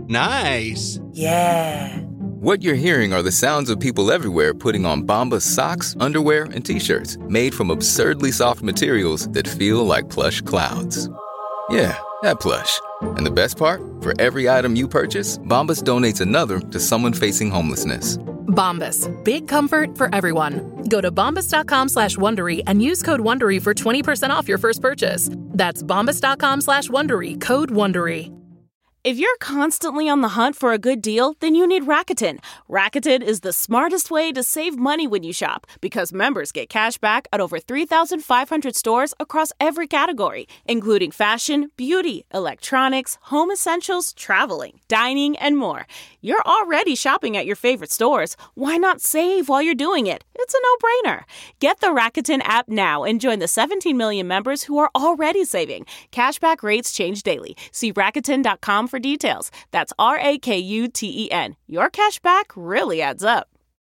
Nice. Yeah. What you're hearing are the sounds of people everywhere putting on Bombas socks, underwear, and T-shirts made from absurdly soft materials that feel like plush clouds. Yeah, that plush. And the best part? For every item you purchase, Bombas donates another to someone facing homelessness. Bombas. Big comfort for everyone. Go to bombas.com/Wondery and use code Wondery for 20% off your first purchase. That's bombas.com/Wondery, code Wondery. If you're constantly on the hunt for a good deal, then you need Rakuten. Rakuten is the smartest way to save money when you shop because members get cash back at over 3,500 stores across every category, including fashion, beauty, electronics, home essentials, traveling, dining, and more. You're already shopping at your favorite stores. Why not save while you're doing it? It's a no-brainer. Get the Rakuten app now and join the 17 million members who are already saving. Cashback rates change daily. See Rakuten.com for details. That's Rakuten. Your cashback really adds up.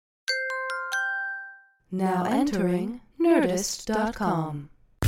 Now entering Nerdist.com.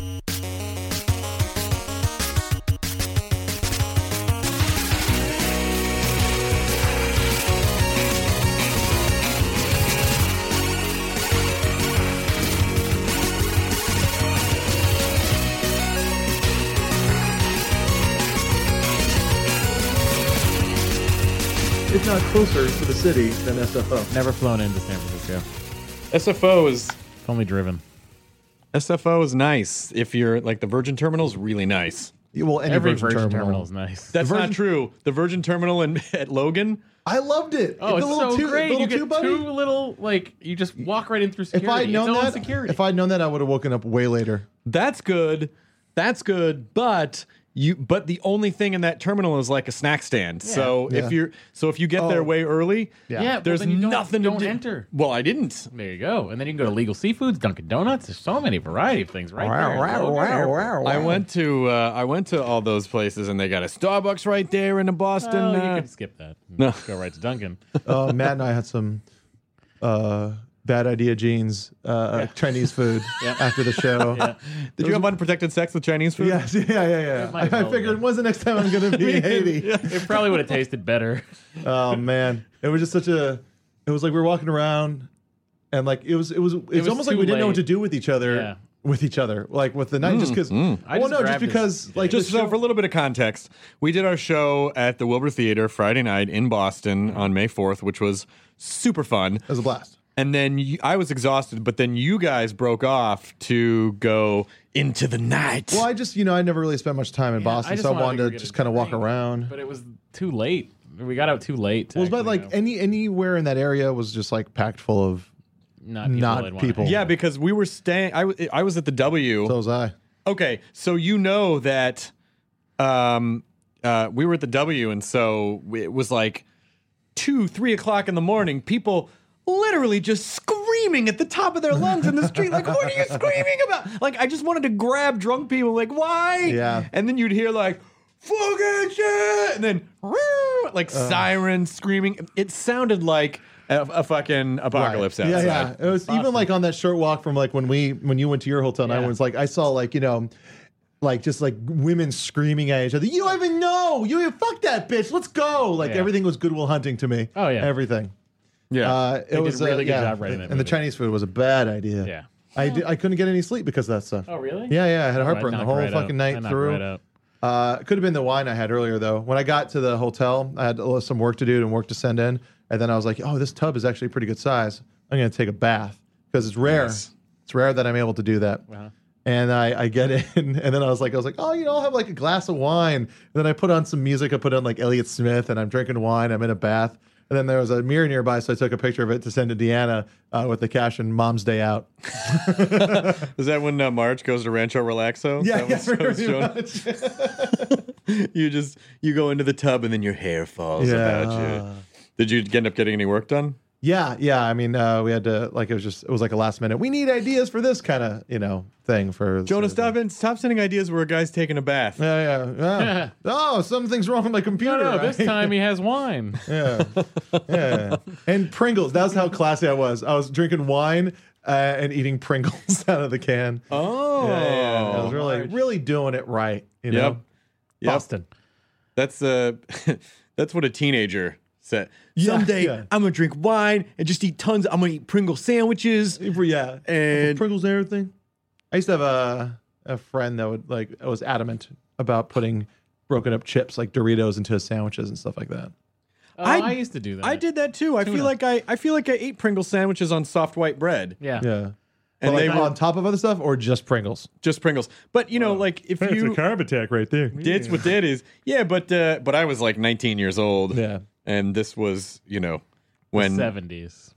It's not closer to the city than SFO. Never flown into San Francisco. SFO is Only driven. SFO is nice. If you're like the Virgin Terminal is really nice. Well, any Every Virgin terminal is nice. That's not true. The Virgin Terminal at Logan. I loved it. Oh, it's little so great. You get tube, buddy. two little, like, you just walk right in through security. If I'd known it's all that, security. if I'd known that, I would have woken up way later. That's good. That's good. But the only thing in that terminal is like a snack stand. Yeah. So if you get there way early, yeah, there's then you nothing don't to do. enter. Well, I didn't. There you go. And then you can go to Legal Seafoods, Dunkin' Donuts. There's so many variety of things right there. I went to all those places and they got a Starbucks right there in Boston. Oh, you can skip that. No. Go right to Dunkin'. Matt and I had some bad idea jeans Chinese food after the show. Yeah. Did you have unprotected sex with Chinese food? Yes, yeah. might I well figured been. when's the next time I'm going to be in Haiti? It probably would have tasted better. Oh man, it was just it was like we were walking around and like it's almost like too we didn't know what late. to do with each other. Yeah. With each other, like with the night, just because. Just because, like, Just so for a little bit of context, we did our show at the Wilbur Theater Friday night in Boston on May 4th, which was super fun. It was a blast. And then I was exhausted, but then you guys broke off to go into the night. Well, I just, I never really spent much time in Boston, so I wanted to just kind of walk around. But it was too late. We got out too late. Well, it was about like anywhere in that area was just like packed full of not people. Yeah, because we were staying. I was at the W. So was I. Okay, so you know that we were at the W, and so it was like 2-3 o'clock in the morning. People literally just screaming at the top of their lungs in the street, like, what are you screaming about? Like, I just wanted to grab drunk people, like, why? Yeah. And then you'd hear like, fucking shit, and then like sirens screaming. It sounded like a fucking apocalypse Right. outside. Yeah. It was even like on that short walk from like when you went to your hotel and I was like, I saw like, like just like women screaming at each other. You don't even know. Fuck that bitch. Let's go. Like everything was Goodwill Hunting to me. Oh yeah. Everything. Yeah. It was did a really good job writing that and the movie. Chinese food was a bad idea. Yeah. I couldn't get any sleep because of that stuff. Oh really? Yeah. I had Oh, heartburn I the knocked whole right fucking out. I night knocked through. right out. It could have been the wine I had earlier though. When I got to the hotel, I had some work to do and work to send in, and then I was like, oh, this tub is actually pretty good size. I'm gonna take a bath because it's rare. Nice. It's rare that I'm able to do that. Uh-huh. And I get in, and then I was like, oh, I'll have like a glass of wine. And then I put on some music. I put on like Elliott Smith, and I'm drinking wine. I'm in a bath. And then there was a mirror nearby, so I took a picture of it to send to Deanna with the caption "Mom's Day Out." Is that when Marge goes to Rancho Relaxo? Yeah, That was pretty much. you go into the tub and then your hair falls about you. Did you end up getting any work done? Yeah. I mean, we had to it was like a last minute. We need ideas for this kind of thing for Jonah, stop sending ideas where a guy's taking a bath. Yeah. Oh, something's wrong with my computer. No, right? this time he has wine. Yeah. And Pringles. That's how classy I was. I was drinking wine and eating Pringles out of the can. Oh, Yeah. I was really doing it right. You know? Yep. Boston. That's That's what a teenager said. Yeah, Someday yeah. I'm gonna drink wine and just eat tons. I'm gonna eat Pringle sandwiches. Yeah, And Pringles and everything. I used to have a friend that would was adamant about putting broken up chips like Doritos into his sandwiches and stuff like that. Oh, I used to do that. I did that too. I feel like I ate Pringle sandwiches on soft white bread. Yeah. Yeah. And But they like were on top of other stuff or just Pringles? just Pringles. But you know, like if you carb attack right there. That's what that is. Yeah, but I was like 19 years old. Yeah. And this was, you know, when 70s.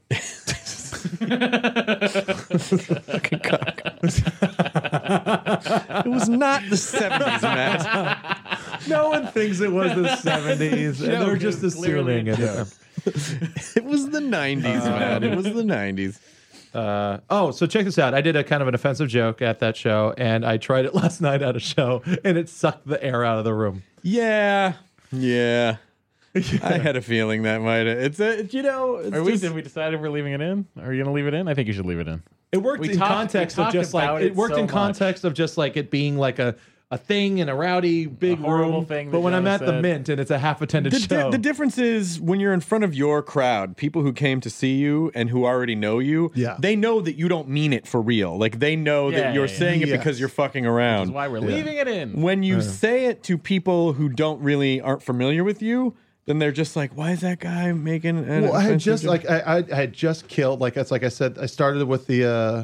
it was not the 70s, Matt. No one thinks it was the 70s. And they're just assuming it. It was the 90s, man. It was the 90s. So check this out. I did a kind of an offensive joke at that show, and I tried it last night at a show, and it sucked the air out of the room. Yeah. I had a feeling that might have. It's did we decide if we're leaving it in? Are you going to leave it in? I think you should leave it in. It worked We in talked- context we of just talked like about it it worked so in much. context of just like it being like a thing in a rowdy big horrible room. thing But that when I'm Jonah at the said. Mint and it's a half attended show, The difference is when you're in front of your crowd, people who came to see you and who already know you, Yeah. they know that you don't mean it for real. Like they know that Yeah, you're yeah, yeah. saying it Yes. because you're fucking around. That's why we're leaving it in. When you say it to people who aren't familiar with you, then they're just like, why is that guy making an well, I had offensive just joke? like I had just killed like it's like I said I started with the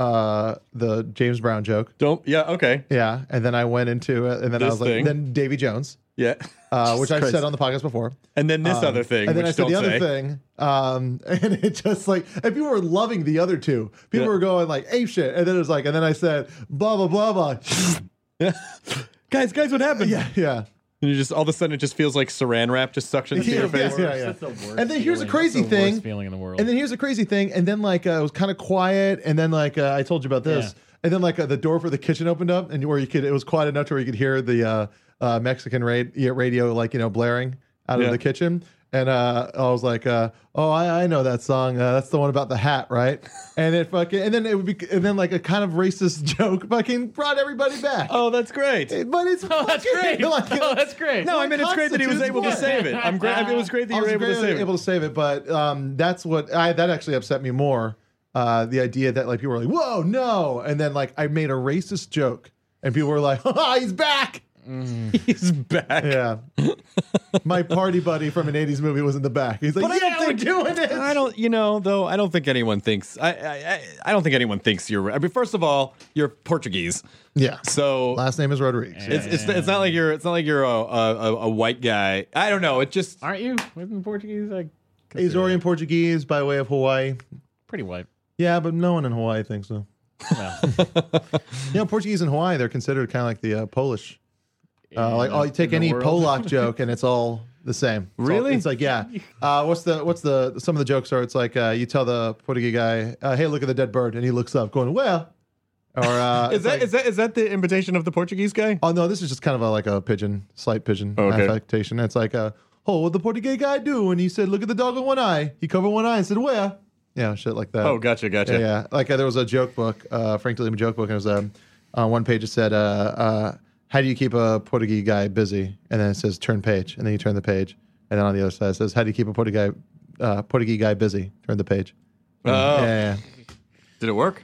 James Brown joke. Okay. Yeah, and then I went into it, and then I This was like, thing. then Davy Jones, Yeah. which I've Christ. said on the podcast before. And then this other thing, And then which I said don't the say. other thing, and it just like, and people were loving the other two. People Yeah. were going like ape shit, and then it was like, and then I said blah blah blah blah. Guys, what happened? yeah. And you just all of a sudden it just feels like saran wrap just sucked into your face. Yeah. That's the worst And then here's a feeling. crazy That's the thing. worst feeling in the world. And then here's a crazy thing, and then like it was kind of quiet, and then like I told you about this, Yeah. and then like the door for the kitchen opened up, and where it was quiet enough to where you could hear the Mexican radio like blaring out Yeah. of the kitchen. And I was like, I know that song. That's the one about the hat, right? And it fucking, and then like a kind of racist joke fucking brought everybody back. Oh, that's great. But it's that's great. That's great. No, I mean, it's great that he was able to save it. I'm great. It was great that you were able to save it. able to save it, but that's what that actually upset me more. The idea that like people were like, "Whoa, no!" and then like I made a racist joke, and people were like, "He's back!" He's back. Yeah, my party buddy from an '80s movie was in the back. He's like, But I "Yeah, don't we're doing it." I don't think anyone thinks. I don't think anyone thinks you're. I mean, first of all, you're Portuguese, Yeah. so Last name is Rodriguez. it's not like you're a white guy. I don't know. It just Aren't you in Portuguese? Azorian Portuguese by way of Hawaii. Pretty white. Yeah, but no one in Hawaii thinks so. No. Portuguese and Hawaii, they're considered kind of like the Polish. Like, you take in the any world. Polak joke and it's all the same. Really? It's like, yeah. What's the some of the jokes are? It's like you tell the Portuguese guy, "Hey, look at the dead bird," and he looks up, going, "Well," or is that the invitation of the Portuguese guy? Oh no, this is just kind of like a slight pigeon Okay. affectation. It's like, oh, what the Portuguese guy do? And he said, "Look at the dog with one eye." He covered one eye and said, "Where?" Yeah, shit like that. Oh, gotcha. Yeah. Like there was a joke book, Frank DeLima joke book, and it was on one page it said, "How do you keep a Portuguese guy busy?" And then it says, "Turn page," and then you turn the page, and then on the other side it says, "How do you keep a Portuguese guy busy?" Turn the page. Oh. Yeah. Did it work?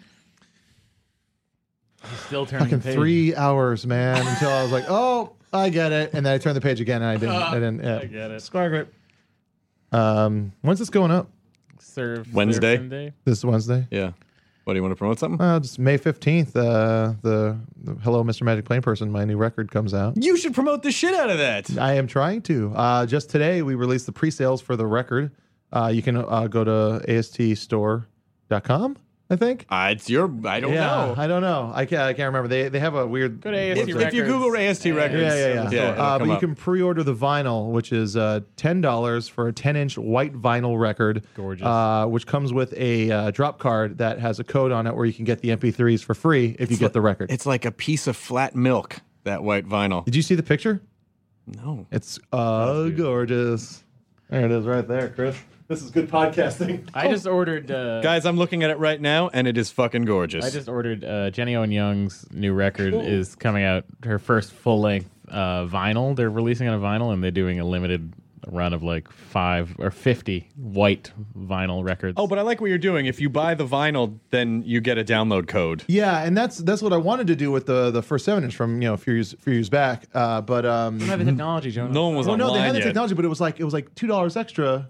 Still turning Fucking the page. 3 hours, man, until I was like, "Oh, I get it," and then I turned the page again, and I didn't. Yeah. I get it. Square grip. When's this going up? Serve Wednesday? Sunday. This Wednesday. Yeah. What do you want to promote something? It's May 15th. The Hello, Mr. Magic Plane Person, my new record comes out. You should promote the shit out of that. I am trying to. Just today, we released the pre-sales for the record. You can go to aststore.com, I think. It's your. I don't know. I don't know. I can't remember. They have a weird. Go to AST If you Google AST Records, Yeah. it'll But come you up. can pre-order the vinyl, which is $10 for a 10-inch white vinyl record. Gorgeous. Which comes with a drop card that has a code on it where you can get the MP3s for free if you get the record. It's like a piece of flat milk. That white vinyl. Did you see the picture? No. It's gorgeous. There it is, right there, Chris. This is good podcasting. I just ordered. Guys, I'm looking at it right now, and it is fucking gorgeous. I just ordered Jenny Owen Young's new record is coming out. Her first full length vinyl. They're releasing it on vinyl, and they're doing a limited a run of like 5 or 50 white vinyl records. Oh, but I like what you're doing. If you buy the vinyl, then you get a download code. Yeah, and that's what I wanted to do with the first 7-inch from a few years back. But you don't have the technology, Jonah. No one was well, online no, they had the yet. technology, but it was like $2 extra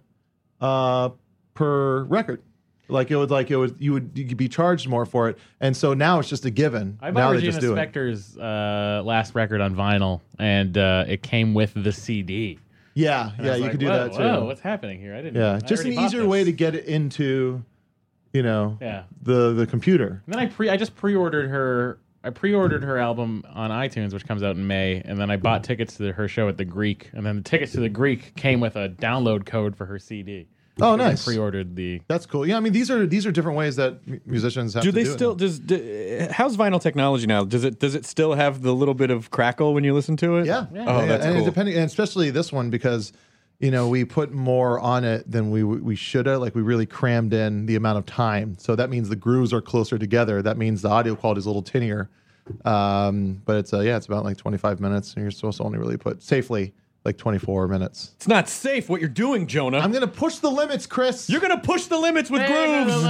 per record. You'd be charged more for it, and so now it's just a given. I now bought they Regina just do it. Spektor's last record on vinyl, and it came with the CD. Yeah, And I yeah, was you like, could do whoa, that too. Whoa, what's happening here? I didn't. Yeah, I just an already bought easier this. way to get it into, Yeah. the computer. And then I just pre-ordered her. I pre-ordered her album on iTunes, which comes out in May, and then I bought tickets to her show at the Greek, and then the tickets to the Greek came with a download code for her CD. Oh, I nice. pre-ordered the. That's cool. Yeah, I mean these are different ways that musicians have Do to they do still it. how's vinyl technology now? Does it still have the little bit of crackle when you listen to it? Yeah. Oh, that's and cool. depending, and especially this one because we put more on it than we should have. Like we really crammed in the amount of time, so that means the grooves are closer together. That means the audio quality is a little tinnier. But it's about like 25 minutes, and you're supposed to only really put safely like 24 minutes. It's not safe what you're doing, Jonah. I'm gonna push the limits, Chris. You're gonna push the limits with grooves.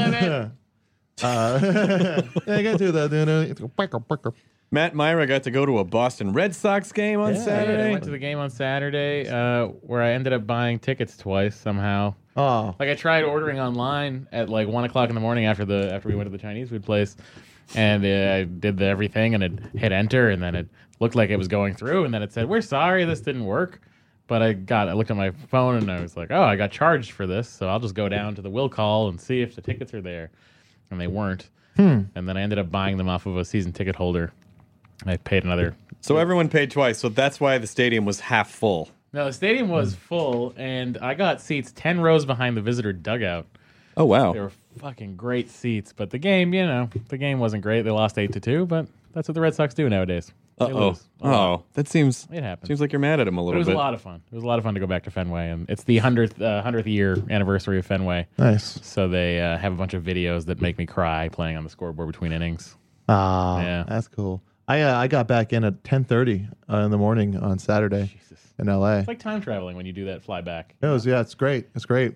I got to the. Matt Myra got to go to a Boston Red Sox game on I Saturday. went to the game on Saturday, where I ended up buying tickets twice somehow. Oh, Like I tried ordering online at like 1:00 in the morning after we went to the Chinese food place, and I did everything and it hit enter, and then it looked like it was going through, and then it said, "We're sorry, this didn't work." But I looked at my phone and I was like, "Oh, I got charged for this, so I'll just go down to the will call and see if the tickets are there," and they weren't. And then I ended up buying them off of a season ticket holder. I paid another. So everyone paid twice. So that's why the stadium was half full. No, the stadium was full, and I got seats 10 rows behind the visitor dugout. Oh wow. They were fucking great seats, but the game wasn't great. They lost 8-2, but that's what the Red Sox do nowadays. They lose. Oh, that seems. It happens. Seems like you're mad at him a But little it was bit. a lot of fun. It was a lot of fun to go back to Fenway, and it's the 100th year anniversary of Fenway. nice. So they have a bunch of videos that make me cry playing on the scoreboard between innings. Ah, Yeah. that's cool. I got back in at 10:30 in the morning on Saturday in LA. It's like time traveling when you do that fly back. It's great. It's great.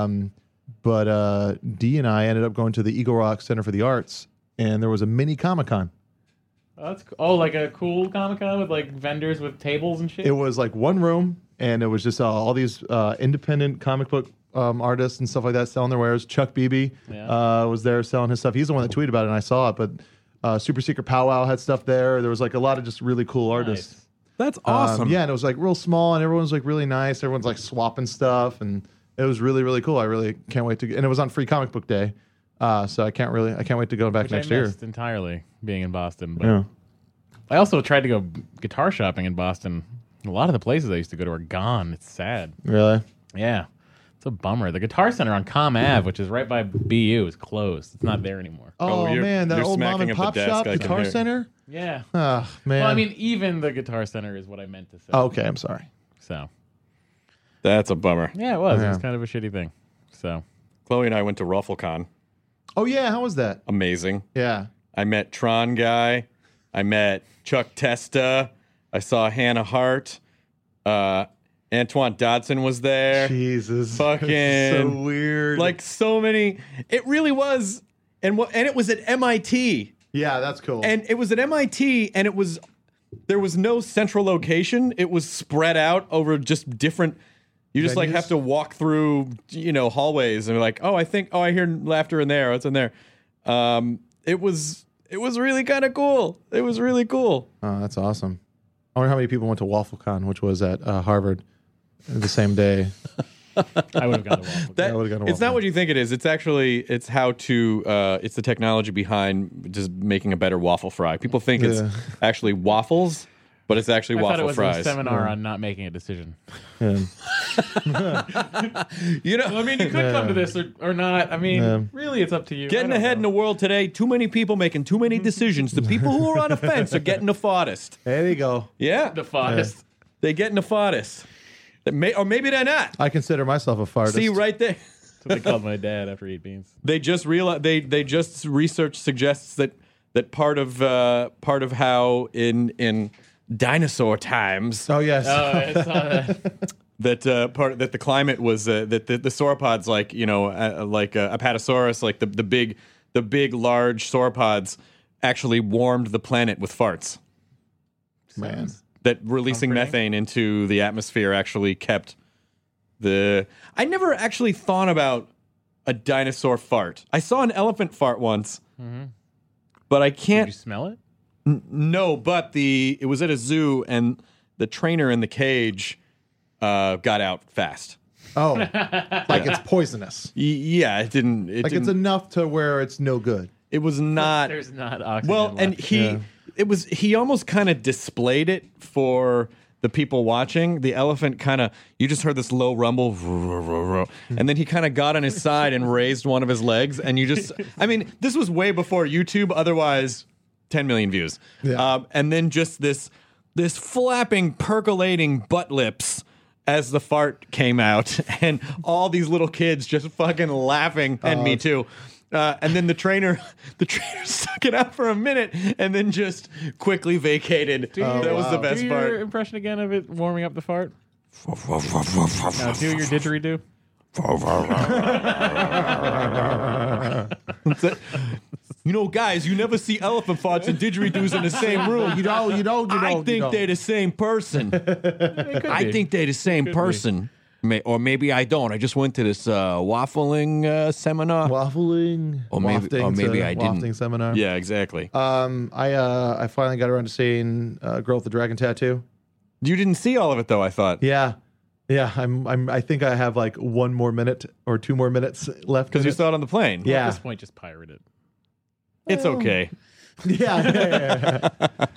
But Dee and I ended up going to the Eagle Rock Center for the Arts, and there was a mini Comic-Con. Oh, that's cool. Oh, like a cool Comic-Con with like vendors with tables and shit? It was like one room, and it was just all these independent comic book artists and stuff like that selling their wares. Chuck Beebe was there selling his stuff. He's the one that tweeted about it, and I saw it. But Super Secret Powwow had stuff there. There was like a lot of just really cool artists. Nice. That's awesome. Yeah, and it was like real small, and everyone was like really nice. Everyone's like swapping stuff, and it was really, really cool. I really can't wait to. And it was on Free Comic Book Day, so I can't wait to go back Which next I year. missed entirely being in Boston. But Yeah. I also tried to go guitar shopping in Boston. A lot of the places I used to go to are gone. It's sad. Really? Yeah. It's a bummer. The Guitar Center on Com Ave, which is right by BU, is closed. It's not there anymore. Oh, you're- man, that you're old mom smacking and at the pop desk, shop, I can Guitar hear it. Center. Yeah. Oh man. Well, I mean, even the Guitar Center is what I meant to say. Oh, okay, I'm sorry. So, That's a bummer. yeah, it was. It was Yeah. kind of a shitty thing. So, Chloe and I went to RuffleCon. Oh yeah, how was that? Amazing. Yeah. I met Tron Guy. I met Chuck Testa. I saw Hannah Hart. Antoine Dodson was there. Jesus. Fucking- so weird. Like so many. It really was. And it was at MIT. yeah, that's cool. And it was at MIT, and there was no central location. It was spread out over just different. You just like Venues? have to walk through, hallways, and you're like, I hear laughter in there. What's in there? It was really kind of cool. It was really cool. Oh, that's awesome. I wonder how many people went to WaffleCon, which was at Harvard, the same day. I would have gone to Waffle. That, I would've gone to it's not Waffle. what you think it is. It's how to. It's the technology behind just making a better waffle fry. People think it's Yeah. actually waffles, but it's actually I thought it waffle was fries. a seminar on not making a decision. Yeah. I mean, you could come to this or not. I mean, really, it's up to you. Getting ahead in the world today, too many people making too many decisions. The people who are on a fence are getting the farthest. There you go. Yeah, the farthest. they getting the farthest. Or maybe they're not. I consider myself a fartist. See right there. That's what they called my dad after he ate beans. They just realized they just research suggests that part of how in dinosaur times Oh yes. Oh, I saw that. that that the climate was that the sauropods, like Apatosaurus, like the big large sauropods, actually warmed the planet with farts. Man. That releasing methane into the atmosphere actually kept the. I never actually thought about a dinosaur fart. I saw an elephant fart once, but I can't. Did you smell it? No, but it was at a zoo, and the trainer in the cage got out fast. Oh, like it's poisonous. Yeah, it didn't. Like it's enough to where it's no good. It was not. There's not oxygen. Well, left. and he almost kind of displayed it for the people watching. The elephant kind of, you just heard this low rumble, and then he kind of got on his side and raised one of his legs, and you just, I mean, this was way before YouTube. Otherwise, 10 million views. Yeah. And then just this flapping, percolating butt lips as the fart came out, and all these little kids just fucking laughing, and me too. And then the trainer stuck it out for a minute and then just quickly vacated. That was the best do part. your impression again of it warming up the fart. Now do your didgeridoo. You know, guys, you never see elephant farts and didgeridoos in the same room. I think they're the same person. I think they're the same person. Or maybe I don't. I just went to this waffling seminar. Waffling, Or maybe I didn't. Wafting seminar. Yeah, exactly. I finally got around to seeing Girl with the Dragon Tattoo. You didn't see all of it, though, I thought. Yeah. I think I have like 1 more minute or 2 more minutes left. Because you saw it on the plane. Yeah. At this point, just pirate it. It's okay. Yeah.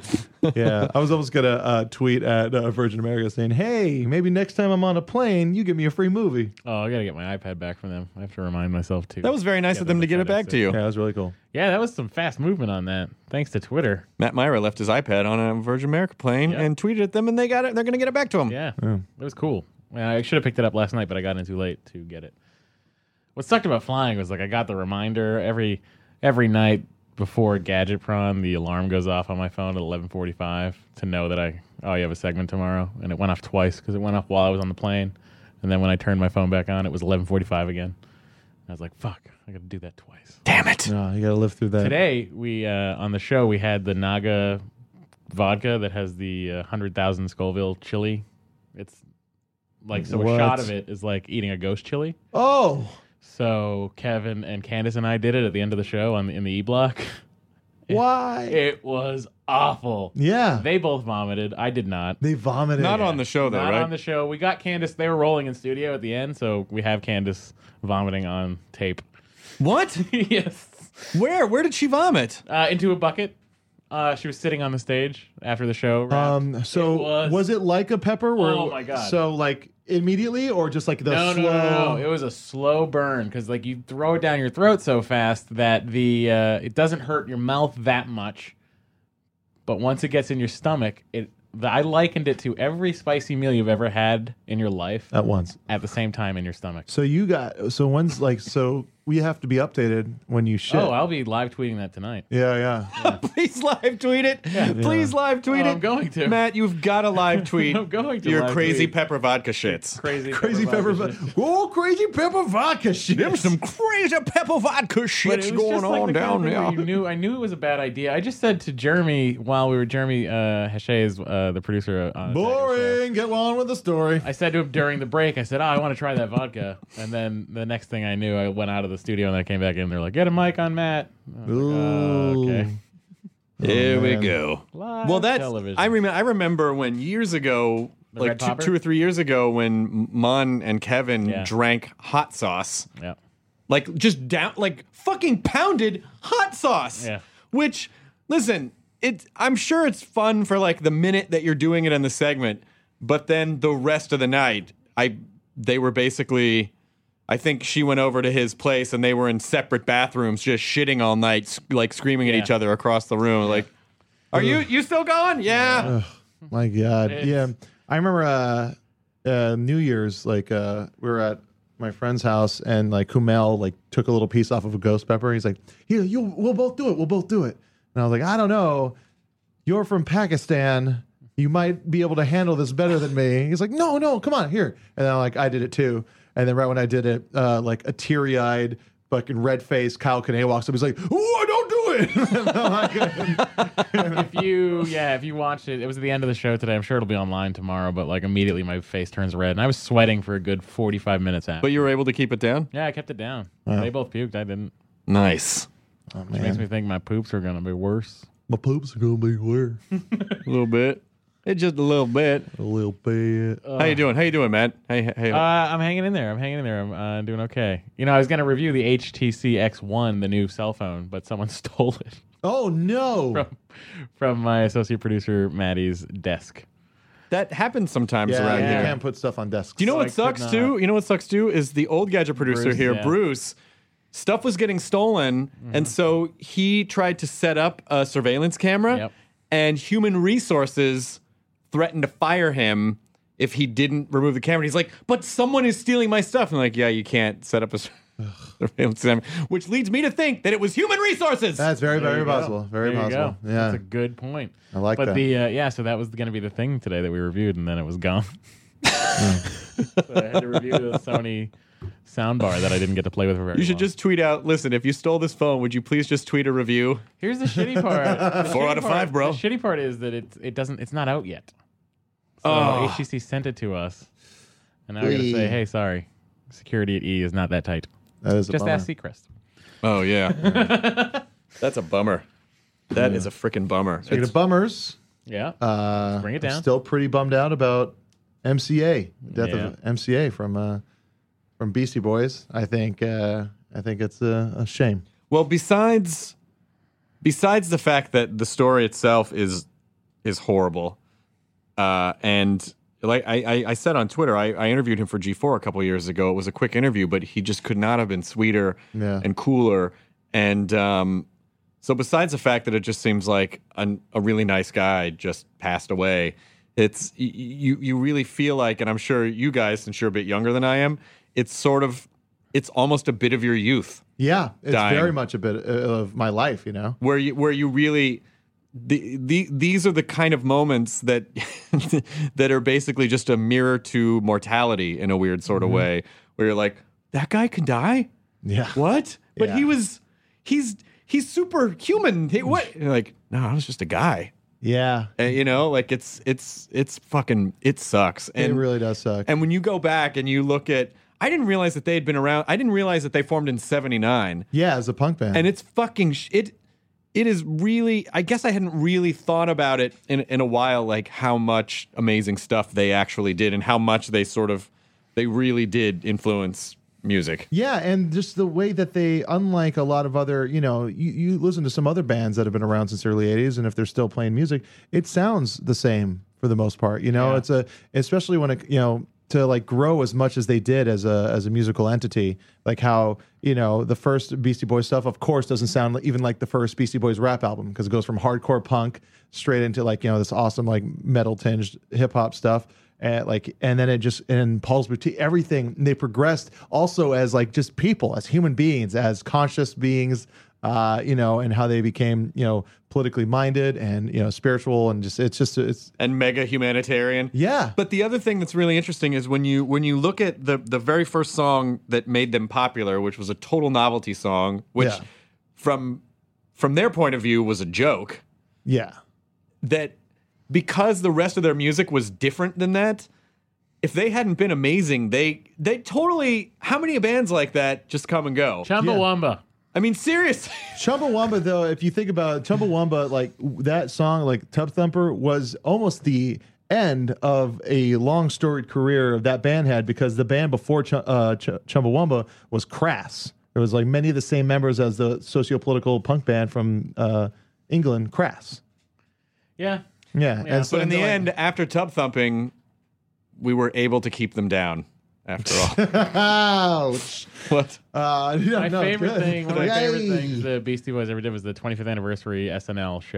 I was almost gonna tweet at Virgin America saying, "Hey, maybe next time I'm on a plane, you give me a free movie." Oh, I gotta get my iPad back from them. I have to remind myself too. That was very nice of them to get it back to you. Yeah, that was really cool. Yeah, that was some fast movement on that. Thanks to Twitter. Matt Myra left his iPad on a Virgin America plane and tweeted at them, and they got it. They're going to get it back to him. Yeah, it was cool. I should have picked it up last night, but I got in too late to get it. What sucked about flying was like I got the reminder every night before Gadgetron. The alarm goes off on my phone at 11:45 to know that you have a segment tomorrow, and it went off twice because it went off while I was on the plane, and then when I turned my phone back on, it was 11:45 again. I was like, "Fuck, I got to do that twice." Damn it! No, you got to live through that. Today we on the show we had the Naga vodka that has the 100,000 Scoville chili. It's like so a shot of it is like eating a ghost chili. Oh. So Kevin and Candace and I did it at the end of the show in the E Block. Why? It was awful. Yeah. They both vomited. I did not. They vomited. Not on the show, though, Not right? on the show. We got Candace. They were rolling in studio at the end, so we have Candace vomiting on tape. What? Yes. Where? Where did she vomit? Into a bucket. She was sitting on the stage after the show. wrapped. So was it like a pepper? Oh, my God. So like immediately, or just like the No, slow? no. It was a slow burn because like you throw it down your throat so fast that it doesn't hurt your mouth that much, but once it gets in your stomach, I likened it to every spicy meal you've ever had in your life At once. at the same time in your stomach. So when's like we have to be updated when you shit. Oh, I'll be live tweeting that tonight. Yeah. Please live tweet it. Please live tweet it. I'm going to. Matt, you've got to live tweet. I'm going to your live crazy tweet. pepper vodka shits. Crazy Pepper. shit. Oh, crazy pepper vodka shit. There's some crazy pepper vodka But shits it was going just like on the kind down of thing where there. I knew it was a bad idea. I just said to Jeremy Jeremy Heshe is the producer on Attack of the Show. Boring. Get on with the story. I said to him during the break, I said, I want to try that vodka. And then the next thing I knew, I went out of the studio and then I came back in and they're like, get a mic on Matt. I was like, okay. Here we go. Live television. I remember when years ago, The like Red Popper? 2 or 3 years ago, when Mon and Kevin drank hot sauce. Yeah. Like just down, like fucking pounded hot sauce. Yeah. Which, listen, I'm sure it's fun for like the minute that you're doing it in the segment, but then the rest of the night, they were basically, I think she went over to his place and they were in separate bathrooms, just shitting all night, like screaming at each other across the room. Like, are you still going? Yeah. My God. It's- Yeah. I remember New Year's, like we were at my friend's house and like Kumail like took a little piece off of a ghost pepper. He's like, here, we'll both do it. We'll both do it. And I was like, I don't know. You're from Pakistan. you might be able to handle this better than me. He's like, no, come on, here. And then I did it too. And then right when I did it, like a teary-eyed, fucking red-faced Kyle Kinane walks up. He's like, "Oh, don't do it!" If you watch it, it was at the end of the show today. I'm sure it'll be online tomorrow. But like immediately, my face turns red, and I was sweating for a good 45 minutes after. But you were able to keep it down? Yeah, I kept it down. They both puked. I didn't. Nice. Oh, Which makes me think my poops are gonna be worse. My poops are gonna be weird. A little bit. It's just a little bit. A little bit. How you doing, Matt? Hey. I'm hanging in there. I'm doing okay. You know, I was gonna review the HTC X1, the new cell phone, but someone stole it Oh no! from my associate producer Maddie's desk. That happens sometimes Yeah, around you here. can't put stuff on desks. Do you know So what I sucks could too? not- You know what sucks too is the old gadget producer Bruce, here, yeah. Bruce. Stuff was getting stolen, and so he tried to set up a surveillance camera, Yep. and Human Resources threatened to fire him if he didn't remove the camera. He's like, "But someone is stealing my stuff." And I'm like, "Yeah, you can't set up a surveillance camera," which leads me to think that it was Human Resources. That's very, There very you go. possible. Very There you possible. go. Yeah. That's a good point. I like but that. so that was going to be the thing today that we reviewed, and then it was gone. So I had to review the Sony soundbar that I didn't get to play with for very You should long. just tweet out, "Listen, if you stole this phone, would you please just tweet a review?" Here's the shitty part. The 4 shitty out of part- 5, bro. The shitty part is that it's not out yet. So Oh. HTC sent it to us, and now I got to say, hey, sorry, security at E is not that tight. That is a Just bummer. ask Seacrest. Oh yeah, that's a bummer. That is a freaking bummer. Speaking of bummers, Yeah. Bring it I'm down. still pretty bummed out about MCA, death Yeah. of MCA from Beastie Boys. I think it's a shame. Well, besides the fact that the story itself is horrible, and like I said on Twitter, I interviewed him for G4 a couple years ago. It was a quick interview, but he just could not have been sweeter Yeah. and cooler. And so besides the fact that it just seems like a really nice guy just passed away, it's you really feel like, and I'm sure you guys, since you're a bit younger than I am, it's almost a bit of your youth. Yeah, it's Dying. very much a bit of my life, you know. Where you really these are the kind of moments that that are basically just a mirror to mortality in a weird sort of way, where you're like, that guy can die? Yeah. What? But Yeah. he's superhuman. What? You're like, no, I was just a guy. Yeah. And, you know, like it's fucking, it sucks. It really does suck. And when you go back and you look at, I didn't realize that they had been around. I didn't realize that they formed in '79. Yeah, as a punk band. And it's fucking it is really, I guess I hadn't really thought about it in a while, like how much amazing stuff they actually did and how much they really did influence music. Yeah, and just the way that they, unlike a lot of other, you listen to some other bands that have been around since the early 80s, and if they're still playing music, it sounds the same for the most part. Yeah. It's especially when it, to like grow as much as they did as a musical entity, like how, the first Beastie Boys stuff, of course, doesn't sound even like the first Beastie Boys rap album, because it goes from hardcore punk straight into like, this awesome like metal tinged hip hop stuff. And then it just, and Paul's Boutique, everything, they progressed also as like just people, as human beings, as conscious beings, and how they became, politically minded and, spiritual, and it's And mega humanitarian. yeah. But the other thing that's really interesting is when you look at the very first song that made them popular, which was a total novelty song, which Yeah. from their point of view was a joke, Yeah. that because the rest of their music was different than that, if they hadn't been amazing, they totally, how many bands like that just come and go? Chumbawamba. I mean, seriously. Chumbawamba, though, if you think about Chumbawamba, like that song, like Tub Thumper, was almost the end of a long storied career that band had, because the band before Chumbawamba was Crass. It was like many of the same members as the socio-political punk band from England, Crass. Yeah. Yeah. Yeah, And so But in the like- end, after Tub Thumping, we were able to keep them down after all. ouch. What? My favorite good. thing, one of my favorite Yay. things the Beastie Boys ever did was the 25th anniversary SNL show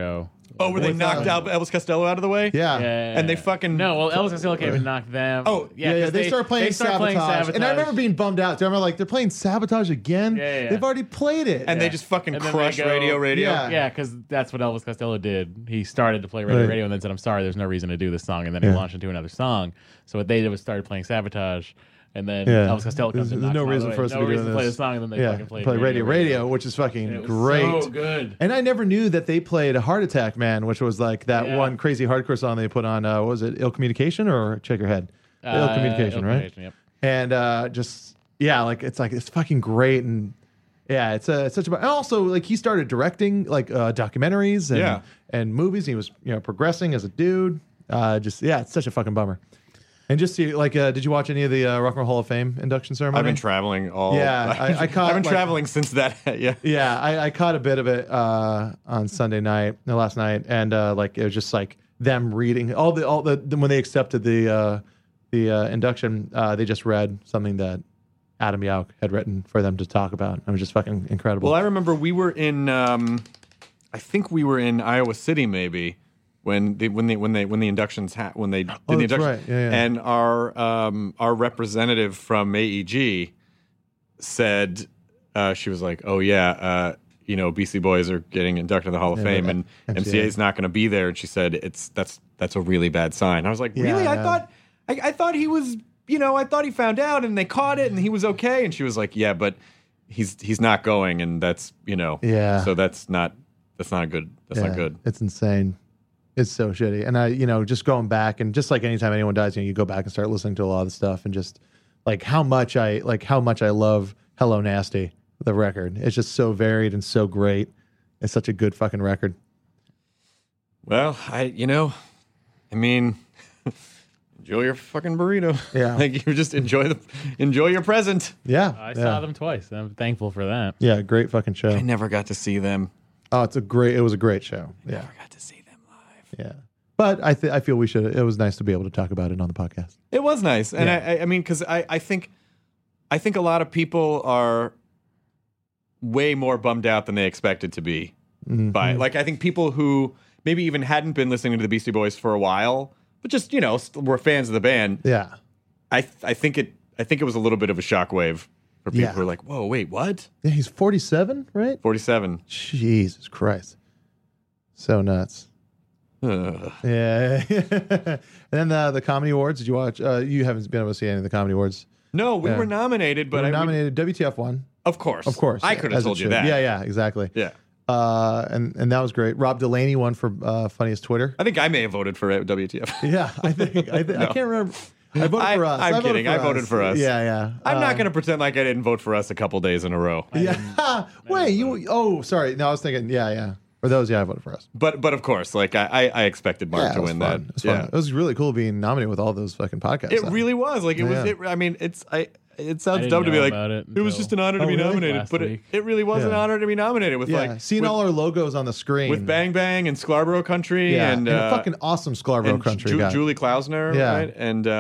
Oh, where they With, knocked out Elvis Costello out of the way? Yeah. And they fucking... No, well, Elvis Costello came and knocked them. Oh, Yeah, 'cause they start playing Sabotage. And I remember being bummed out. Do I remember like they're playing Sabotage again? Yeah. They've already played it. And they just fucking And then crush they go- Radio. Yeah. Yeah, because that's what Elvis Costello did. He started to play Radio Right. Radio and then said, I'm sorry, there's no reason to do this song. And then Yeah. he launched into another song. So what they did was started playing Sabotage. And then Yeah. Elvis Costello comes There's and knocks no them out of reason the for way. us to No be reason doing to play this. the song, and then they fucking played Radio, which is fucking And it was great. so good. And I never knew that they played Heart Attack Man, which was like that Yeah. one crazy hardcore song they put on, what was it, Ill Communication or Check Your Head? Ill Communication, Ill right? Communication, yep. And just, yeah, like it's fucking great. And yeah, it's such a, and also like he started directing like documentaries and movies. He was, progressing as a dude. It's such a fucking bummer. And just see, like, did you watch any of the Rock and Roll Hall of Fame induction ceremony? I've been traveling all... Yeah, I caught, I've been like- traveling since that, yeah. Yeah, I caught a bit of it on Sunday night, last night, and like it was just like them reading all the when they accepted the induction, they just read something that Adam Yauch had written for them to talk about. It was just fucking incredible. Well, I remember we were in, I think we were in Iowa City maybe when the inductions when they did the that's induction, right. Yeah. and our representative from AEG said she was like, oh yeah, Beastie Boys are getting inducted in the Hall of Fame, and MCA is not going to be there, and she said that's a really bad sign. I was like, really? I thought he was. I thought he found out and they caught it and he was okay. And she was like, yeah, but he's not going, and that's Yeah. So that's not good. That's not good. It's insane. It's so shitty. And I, just going back and just like anytime anyone dies, you go back and start listening to a lot of the stuff and just like how much I love Hello Nasty, the record. It's just so varied and so great. It's such a good fucking record. Well, enjoy your fucking burrito. Yeah. Like you just enjoy your present. Yeah. I saw them twice. I'm thankful for that. Yeah, great fucking show. I never got to see them. Oh, it was a great show. Yeah. Never got to see them live. Yeah. But I feel it was nice to be able to talk about it on the podcast. It was nice. And Yeah. I mean, because I think a lot of people are way more bummed out than they expected to be by it. Like I think people who maybe even hadn't been listening to the Beastie Boys for a while, but just, were fans of the band. Yeah. I think it was a little bit of a shockwave for people who were like, whoa, wait, what? Yeah, he's 47, right? 47. Jesus Christ. So nuts. Ugh. Yeah. And then the Comedy Awards, did you watch? You haven't been able to see any of the Comedy Awards. No, we were nominated, but We were nominated. WTF won. of course. Of course. I could have as it told you should. that. Yeah, exactly. Yeah. And that was great. Rob Delaney won for funniest Twitter. I think I may have voted for WTF. Yeah, I can't remember. I voted for us. I'm kidding. I voted for us. Yeah. I'm not going to pretend like I didn't vote for us a couple days in a row. Yeah. Wait, you? Oh, sorry. No, I was thinking. Yeah. For those, I voted for us. But of course, like I expected Mark Yeah, to it was win fun. that. It was fun. It was really cool being nominated with all those fucking podcasts. It though. really was. Like it was. Yeah. I mean, it sounds didn't dumb to be know like about it it was until- just an honor to Oh, be really? nominated, Last but week. it really was an Yeah. honor to be nominated with Yeah, seeing with, all our logos on the screen with Bang Bang and Scarborough Country Yeah, and a fucking awesome Scarborough and Country guy. Julie Klausner, Yeah. right?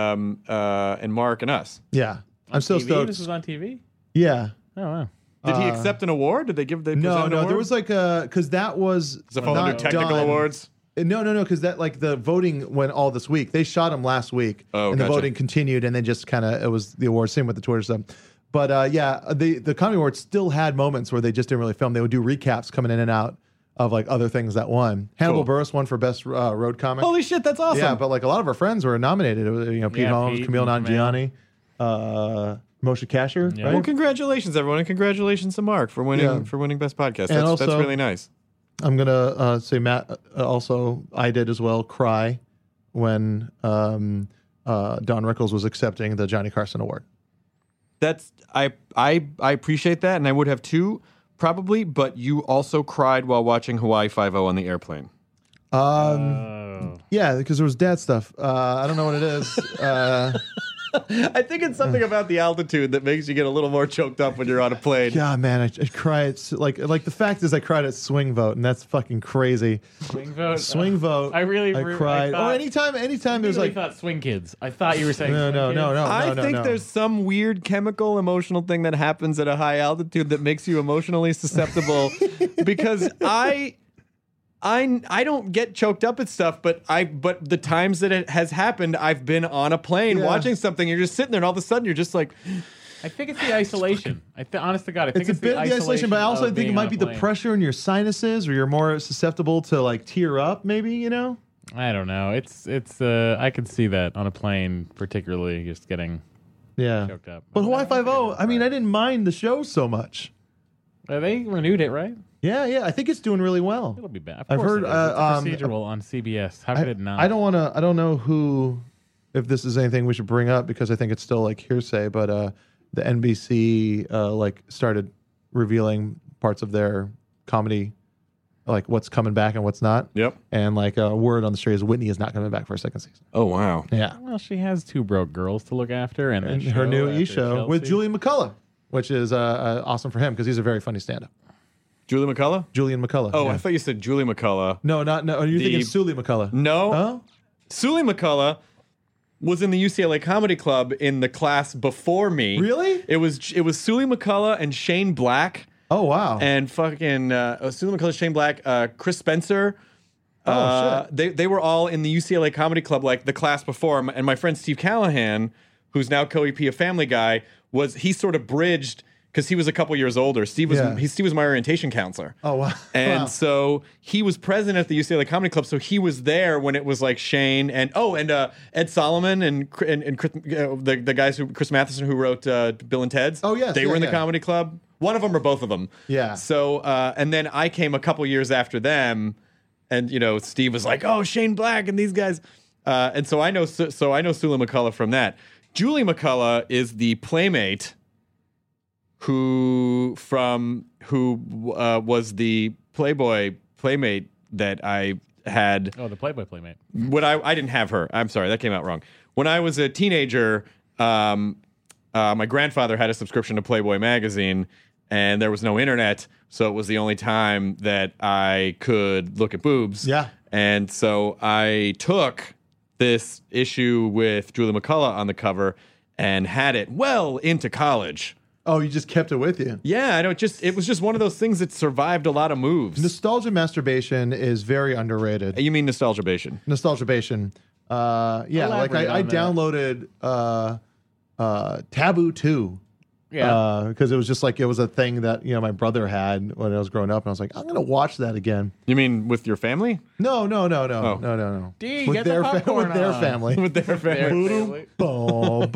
And Mark and us. Yeah, I'm so TV? stoked. This was on TV? Yeah. Oh, wow. Did he accept an award? Did they give the No, present an award? there was like because that was Does it fall under not technical done. awards? No, because that like the voting went all this week. They shot him last week, Oh, and the gotcha. voting continued, and then just kind of it was the awards. Same with the Twitter stuff. But the Comedy Awards still had moments where they just didn't really film. They would do recaps coming in and out of like other things that won. Hannibal Cool. Buress won for best road comic. Holy shit, that's awesome! Yeah, but like a lot of our friends were nominated. It was Pete Yeah, Holmes, Pete Camille and Nanjiani, Moshe Kasher, Yeah. right? Well, congratulations, everyone, and congratulations to Mark for winning Yeah. best podcast. And That's also- really nice. I'm gonna say Matt. Also, I did as well. Cry when Don Rickles was accepting the Johnny Carson Award. That's I appreciate that, and I would have too, probably. But you also cried while watching Hawaii Five-0 on the airplane. Oh. Yeah, because there was dad stuff. I don't know what it is. I think it's something about the altitude that makes you get a little more choked up when you're on a plane. Yeah, man, I cried. Like the fact is, I cried at Swing Vote, and that's fucking crazy. Swing vote. Swing Vote. I really cried. thought- Or anytime there's I like thought Swing Kids. I thought you were saying no, Swing no, Kids. no, no. I think there's some weird chemical emotional thing that happens at a high altitude that makes you emotionally susceptible because I I don't get choked up at stuff, but the times that it has happened, I've been on a plane watching something. You're just sitting there, and all of a sudden, you're just like, I think it's the isolation. Honest to God, I think It's a bit of the isolation, but I also of think it being might on be a the plane. pressure in your sinuses, or you're more susceptible to like tear up. Maybe I don't know. It's I could see that on a plane, particularly just getting Yeah. choked up. But Hawaii Five-0, I mean, I didn't mind the show so much. They renewed it, right? Yeah, I think it's doing really well. It'll be bad. Of I've course heard, it is. It's a procedural on CBS. How could it not? I don't know if this is anything we should bring up because I think it's still like hearsay, but the NBC like started revealing parts of their comedy, like what's coming back and what's not. Yep. And like a word on the street is Whitney is not coming back for a second season. oh wow. Yeah. Well, she has two broke girls to look after, and Her new after e-show with Chelsea. Julian McCullough, which is awesome for him because he's a very funny stand-up. Julie McCullough? Julian McCullough. Oh, yeah. I thought you said Julie McCullough. No. Are you thinking The- Sully McCullough? No. Oh? Sully McCullough was in the UCLA Comedy Club in the class before me. Really? It was Sully McCullough and Shane Black Oh, wow. and fucking Sully McCullough, Shane Black, Chris Spencer. Oh, shit. They were all in the UCLA Comedy Club like the class before, and my friend Steve Callahan, who's now co-EP of Family Guy, he sort of bridged because he was a couple years older. Steve was my orientation counselor. Oh, wow. And Wow. so he was president at the UCLA Comedy Club, so he was there when it was like Shane and Ed Solomon and Chris, the guys Chris Matheson who wrote Bill and Ted's. Oh, yes, they yeah, were in the yeah. comedy club. One of them or both of them. Yeah. So and then I came a couple years after them, and Steve was like, "Oh, Shane Black and these guys," and so I know Sully McCullough from that. Julie McCullough is the playmate who was the Playboy playmate that I had. Oh, the Playboy playmate. When I didn't have her. I'm sorry, that came out wrong. When I was a teenager, my grandfather had a subscription to Playboy magazine, and there was no internet, so it was the only time that I could look at boobs. Yeah. And so I took this issue with Julie McCullough on the cover and had it well into college. Oh, you just kept it with you. Yeah, it was just one of those things that survived a lot of moves. Nostalgia masturbation is very underrated. You mean nostalgia-bation? Nostalgia-bation. Yeah, like Elaborate I on that. downloaded Taboo 2. Yeah. Because it was just like it was a thing that my brother had when I was growing up, and I was like, I'm gonna watch that again. You mean with your family? No. Oh. No. D, With get the their popcorn with their on. family. With their family. Family.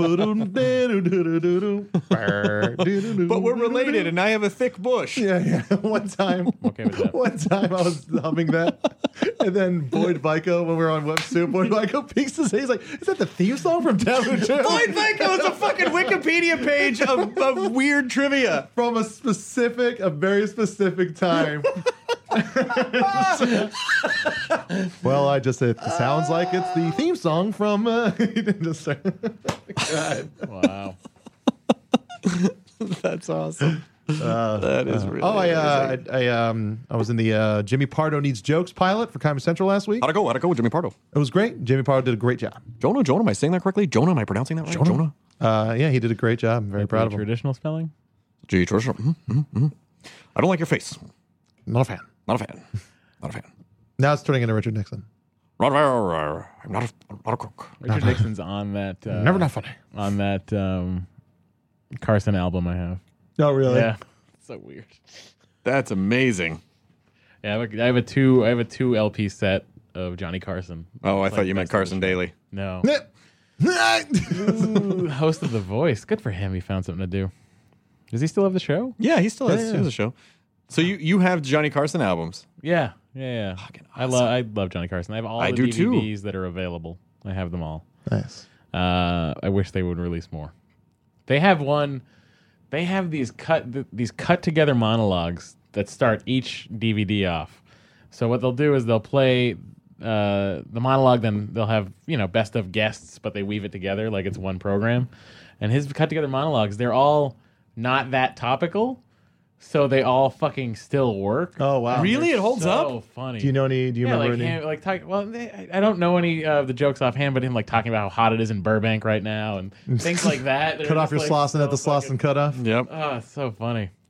But we're related, and I have a thick bush. Yeah. One time, Okay with that. One time I was humming that, and then Boyd Vico, when we were on Web Soup, Boyd Vico peeks his head. He's like, "Is that the theme song from Taboo 2?" Boyd Vico is a fucking Wikipedia page of weird trivia. From a very specific time. Well, it sounds like it's the theme song from. God. Wow. That's awesome. That is really. I was in the Jimmy Pardo Needs Jokes pilot for Comedy Central last week. How'd it go with Jimmy Pardo? It was great. Jimmy Pardo did a great job. Jonah, am I saying that correctly? Jonah, am I pronouncing that right? Jonah? Yeah, he did a great job. I'm very proud of him. Traditional spelling? Gee, traditional. I don't like your face. Not a fan. Not a fan. Now it's turning into Richard Nixon. I'm not a cook. Richard Nixon's on that. Never not funny. On that Carson album I have. Oh, really? Yeah. So weird. That's amazing. Yeah, I have a two LP set of Johnny Carson. Oh, I Like, thought you meant best of Carson the show. Daly. No. Ooh, Host of The Voice. Good for him. He found something to do. Does he still have the show? Yeah, he still has, Yeah. he has a show. So you have Johnny Carson albums. Yeah. Fucking I love Johnny Carson. I have all I the do too. DVDs that are available. I have them all. nice. I wish they would release more. They have one. They have these cut together monologues that start each DVD off. So what they'll do is they'll play the monologue, then they'll have best of guests, but they weave it together like it's one program. And his cut together monologues, they're all not that topical, so they all fucking still work. Oh, wow. Really? It holds So up? funny. Do you remember any? I don't know any of the jokes offhand, but him talking about how hot it is in Burbank right now and things like that. They're Cut off just, your Slauson at the so Slauson cutoff? Yep. Oh, it's so funny.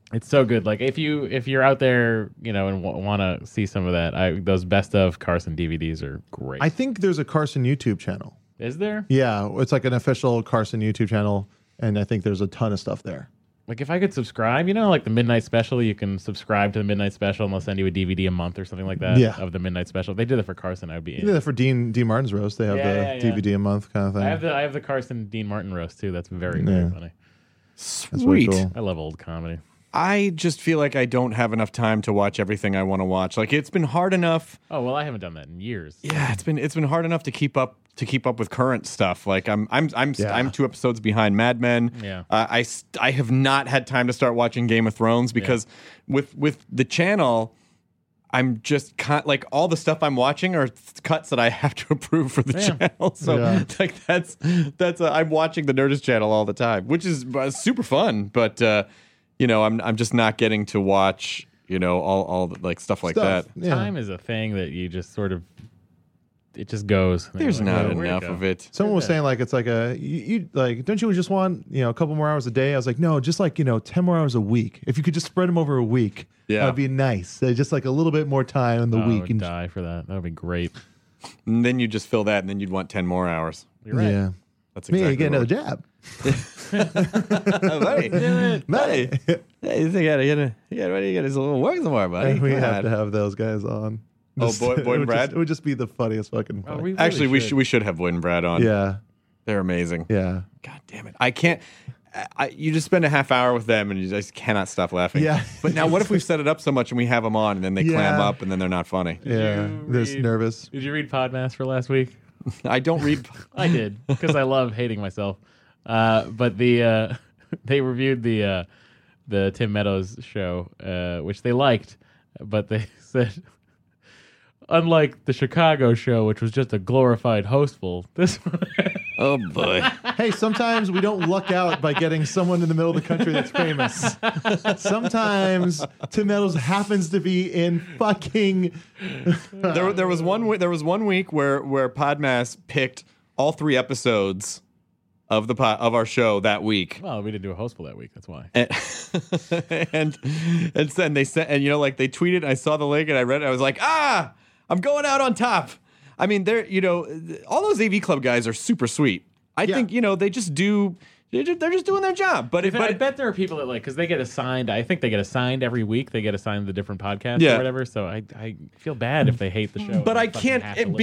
It's so good. Like if you're out there, and want to see some of that, those best of Carson DVDs are great. I think there's a Carson YouTube channel. Is there? Yeah, it's like an official Carson YouTube channel, and I think there's a ton of stuff there. Like if I could subscribe, like the Midnight Special, you can subscribe to the Midnight Special and they'll send you a DVD a month or something like that of the Midnight Special. They did it for Carson. I would be in. They did that for Dean Martin's roast. They have the DVD a month kind of thing. I have the Carson Dean Martin roast too. That's very, very funny. That's really Sweet. cool. I love old comedy. I just feel like I don't have enough time to watch everything I want to watch. Like it's been hard enough. Oh well, I haven't done that in years. Yeah, it's been hard enough to keep up with current stuff. Like I'm 2 episodes behind Mad Men. Yeah. I have not had time to start watching Game of Thrones because with the channel, I'm just like all the stuff I'm watching are cuts that I have to approve for the channel. So like that's I'm watching the Nerdist channel all the time, which is super fun. But I'm just not getting to watch all the, like stuff like that. Yeah. Time is a thing that you just sort of. It just goes. There's not enough of it. Someone was saying like it's like you like don't you just want a couple more hours a day? I was like no, just like 10 more hours a week. If you could just spread them over a week, that'd be nice. Just like a little bit more time in the week. I would die for that. That would be great. And then you just fill that, and then you'd want 10 more hours. You're right. Yeah, That's me exactly get another jab. buddy. Buddy. Hey, you gotta get his little work somewhere, buddy. We have to have those guys on. Oh, Boyd and Brad? It would just be the funniest fucking. Oh, we Actually, really we should have Boyd and Brad on. Yeah, They're amazing. yeah, God damn it. I can't. You just spend a half hour with them and you just cannot stop laughing. Yeah. But now, what if we've set it up so much and we have them on and then they clam up and then they're not funny? yeah. They're just nervous. Did you read Podmaster last week? I don't read. I did because I love hating myself. But they reviewed the Tim Meadows show, which they liked, but they said, unlike the Chicago show, which was just a glorified hostful, this one. Oh boy. Hey, sometimes we don't luck out by getting someone in the middle of the country that's famous. Sometimes Tim Meadows happens to be in fucking. There was one week where Podmas picked all 3 episodes of our show that week. Well, we didn't do a hostful that week. That's why. And then they sent, and like they tweeted. I saw the link and I read it. I was like, I'm going out on top. I mean, they're all those AV Club guys are super sweet. I think they just do. They're just doing their job. But I bet there are people that because they get assigned. I think they get assigned every week. They get assigned the different podcasts or whatever. So I feel bad if they hate the show. But I can't.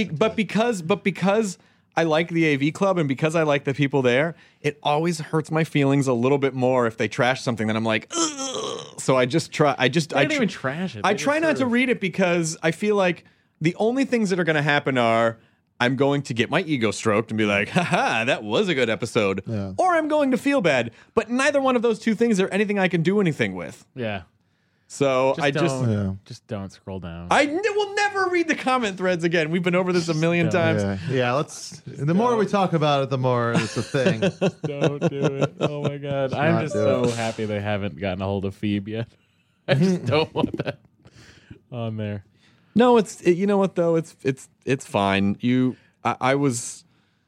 Because I like the AV Club and because I like the people there, it always hurts my feelings a little bit more if they trash something that I'm like, ugh. So I just try. I don't even trash it. I try not to read it because I feel like the only things that are going to happen are I'm going to get my ego stroked and be like, haha, that was a good episode. Yeah. Or I'm going to feel bad. But neither one of those two things are anything I can do anything with. Yeah. So Just don't scroll down. I will never read the comment threads again. We've been over this a million times. Yeah. The more we talk about it, the more it's a thing. Don't do it. Oh my god. I'm just so happy they haven't gotten a hold of Phoebe yet. I just don't want that on there. No, you know what though? It's fine. I was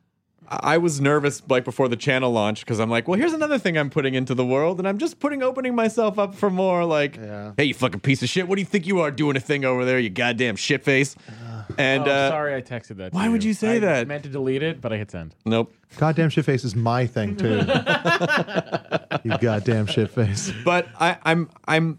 nervous like before the channel launch because I'm like, well, here's another thing I'm putting into the world, and I'm just opening myself up for more. Like, hey, you fucking piece of shit! What do you think you are doing a thing over there? You goddamn shit face. And sorry, I texted that. Why would you say that? I meant to delete it, but I hit send. Nope. Goddamn shitface is my thing too. You goddamn shitface. But I'm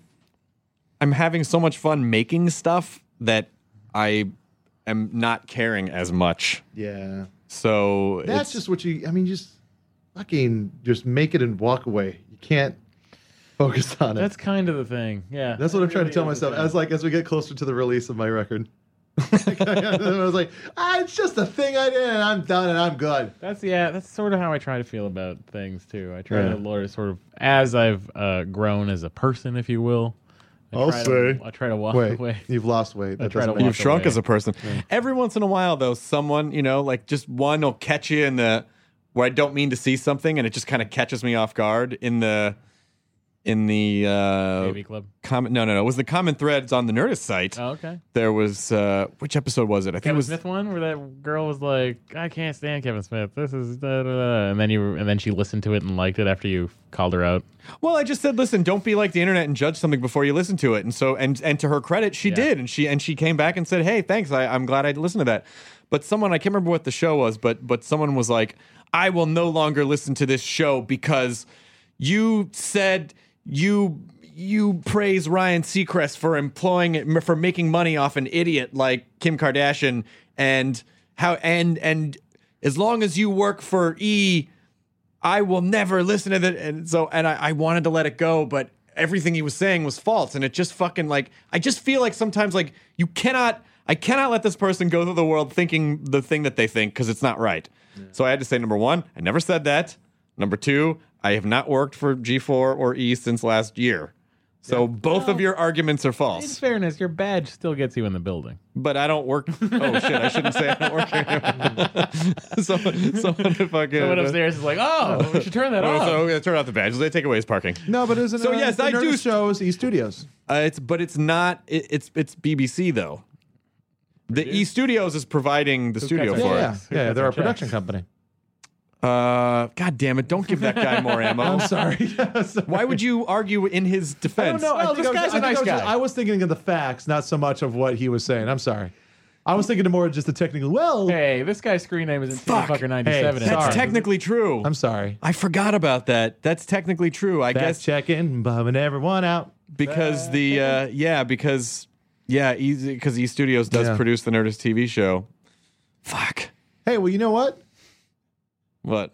having so much fun making stuff that I am not caring as much. Yeah. So That's just what just fucking just make it and walk away. You can't focus on it. That's kind of the thing. Yeah. That's what I'm trying to tell myself as we get closer to the release of my record. I was like, it's just a thing I did and I'm done and I'm good. That's sort of how I try to feel about things too. I try to sort of as I've grown as a person, if you will. I try to walk away. You've lost weight. You've shrunk as a person. Yeah. Every once in a while, though, someone, like just one will catch you in the where I don't mean to see something, and it just kind of catches me off guard in the in the AV Club. no, it was the common threads on the Nerdist site. Oh, okay. There was which episode was it? I think Kevin it was Smith one where that girl was like, "I can't stand Kevin Smith. This is da, da, da," and then she listened to it and liked it after you called her out. Well, I just said, listen, don't be like the internet and judge something before you listen to it. And so, and to her credit, she did, and she came back and said, hey, thanks. I'm glad I listened to that. But someone, I can't remember what the show was, but someone was like, I will no longer listen to this show because you said you praise Ryan Seacrest for making money off an idiot like Kim Kardashian, and as long as you work for E, I will never listen to that. And I wanted to let it go, but everything he was saying was false. And it just fucking like, I just feel like sometimes like I cannot let this person go through the world thinking the thing that they think because it's not right. Yeah. So I had to say, number one, I never said that. Number two, I have not worked for G4 or E since last year. So both of your arguments are false. In fairness, your badge still gets you in the building. But I don't work. Oh, shit. I shouldn't say I don't work here. Someone upstairs is like, oh, we should turn that off. So turn off the badge. They take away his parking. No, but isn't so yes, the I do. Shows E Studios. It's not. It's BBC though. The E Studios is providing the studio for it. Yeah, they're a production company. God damn it! Don't give that guy more ammo. I'm sorry. Why would you argue in his defense? I don't know. Well, this guy's a nice guy. I was thinking of the facts, not so much of what he was saying. I'm sorry. I was thinking of more just the technical. Well, hey, this guy's screen name is Fucker 97. Hey, that's technically true. I'm sorry. I forgot about that. That's technically true. I guess checking, bumming everyone out because because E Studios does produce the Nerdist TV show. Fuck. Hey, well, you know what? What?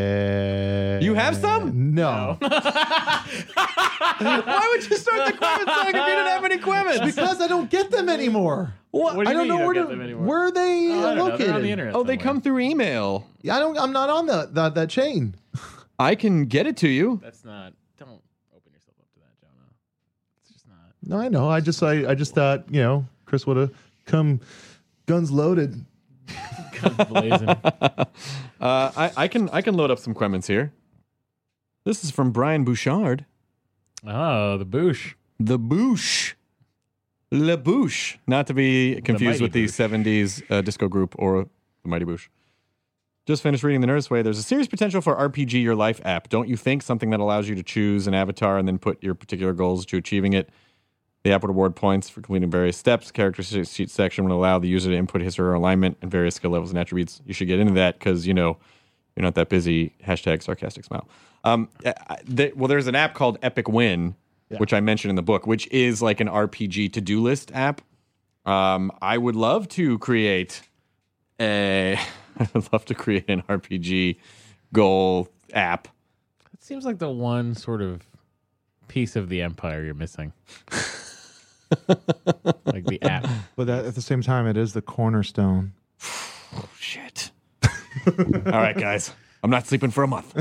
You have some? No. Why would you start the Quemon song if you didn't have any Quemons? Because I don't get them anymore. What do you I don't mean know where are they located? They're on the internet they come through email. I'm not on that chain. I can get it to you. That's not. Don't open yourself up to that, Jonah. It's just not. No, I know. I just thought, Chris would have come guns loaded. Guns blazing. I can load up some Quemons here. This is from Brian Bouchard. Oh, the Boosh. The Boosh. Le Boosh. Not to be confused with the 70s disco group or the Mighty Boosh. Just finished reading The Nerdist Way. There's a serious potential for RPG Your Life app. Don't you think? Something that allows you to choose an avatar and then put your particular goals to achieving it. The app would award points for completing various steps. Character sheet section would allow the user to input his or her alignment and various skill levels and attributes. You should get into that because, you're not that busy. # sarcastic smile. There's an app called Epic Win, which I mentioned in the book, which is like an RPG to-do list app. I would love to create an RPG goal app. It seems like the one sort of piece of the empire you're missing. Like the app. But at the same time, it is the cornerstone. Oh, shit. All right, guys. I'm not sleeping for a month.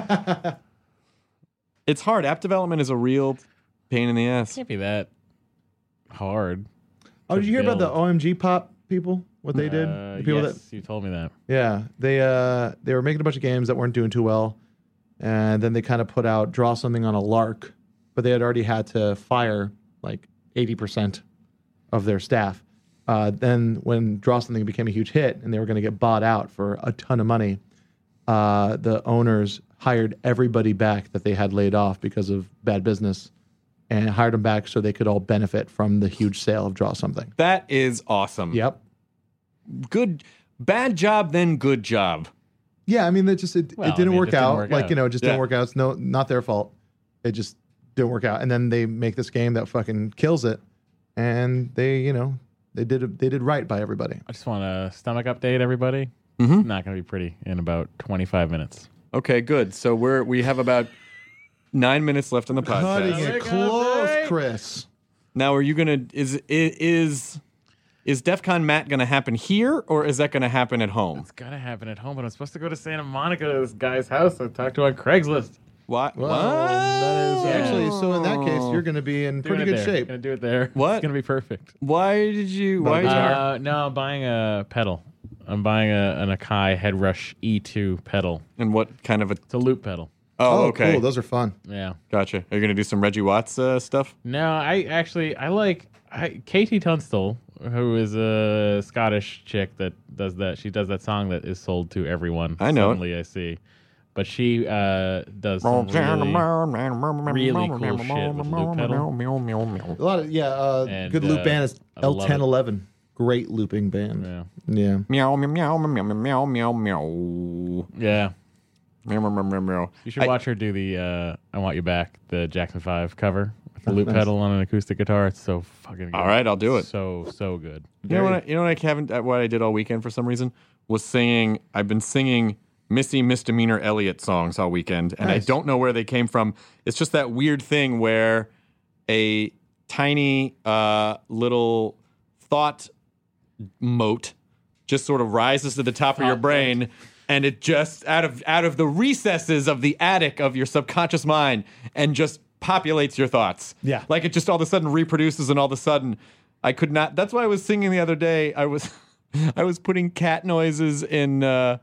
It's hard. App development is a real pain in the ass. It can't be that hard. Oh, did you hear about the OMG Pop people? What they did? The people yes, you told me that. Yeah. They were making a bunch of games that weren't doing too well. And then they kind of put out Draw Something on a Lark. But they had already had to fire like 80% of their staff. Then when Draw Something became a huge hit and they were going to get bought out for a ton of money, the owners hired everybody back that they had laid off because of bad business and hired them back so they could all benefit from the huge sale of Draw Something. That is awesome. Yep. Good. Bad job, then good job. Yeah, I mean, it didn't work out. Didn't work out. It's not their fault. It just didn't work out. And then they make this game that fucking kills it. And they did right by everybody. I just want a stomach update, everybody. Mm-hmm. It's not going to be pretty in about 25 minutes. Okay, good. So we have about 9 minutes left on the podcast. Cutting it close, Chris. Now, are you gonna is DEF CON Matt gonna happen here, or is that gonna happen at home? It's gotta happen at home, but I'm supposed to go to Santa Monica to this guy's house I talked to on Craigslist. What? Well, that is actually so. In that case, you're going to be in pretty good shape. Gonna do it there. What? It's gonna be perfect. Why did you? Why? No, I'm buying a pedal. I'm buying an Akai Headrush E2 pedal. And what kind of a? It's a loop pedal. Oh, okay. Cool. Those are fun. Yeah. Gotcha. Are you going to do some Reggie Watts stuff? No, I like Katie Tunstall, who is a Scottish chick that does that. She does that song that is sold to everyone. I know it. Suddenly I see. But she does some really cool shit with loop pedal. A lot of And, good loop band is I love L1011. Great looping band. Yeah. Yeah. Meow, meow, meow, meow, meow, meow, meow. Yeah. Meow, meow, meow, meow. You should watch her do the I Want You Back, the Jackson 5 cover with the loop pedal on an acoustic guitar. It's so fucking good. All right, I'll do it. So good. You know what I did all weekend for some reason was singing. I've been singing Missy Misdemeanor Elliott songs all weekend, and Nice. I don't know where they came from. It's just that weird thing where a tiny little thought mote just sort of rises to the top of your brain, and it just out of the recesses of the attic of your subconscious mind and just populates your thoughts. Yeah. Like it just all of a sudden reproduces, and all of a sudden I could not. That's why I was singing the other day. I was putting cat noises in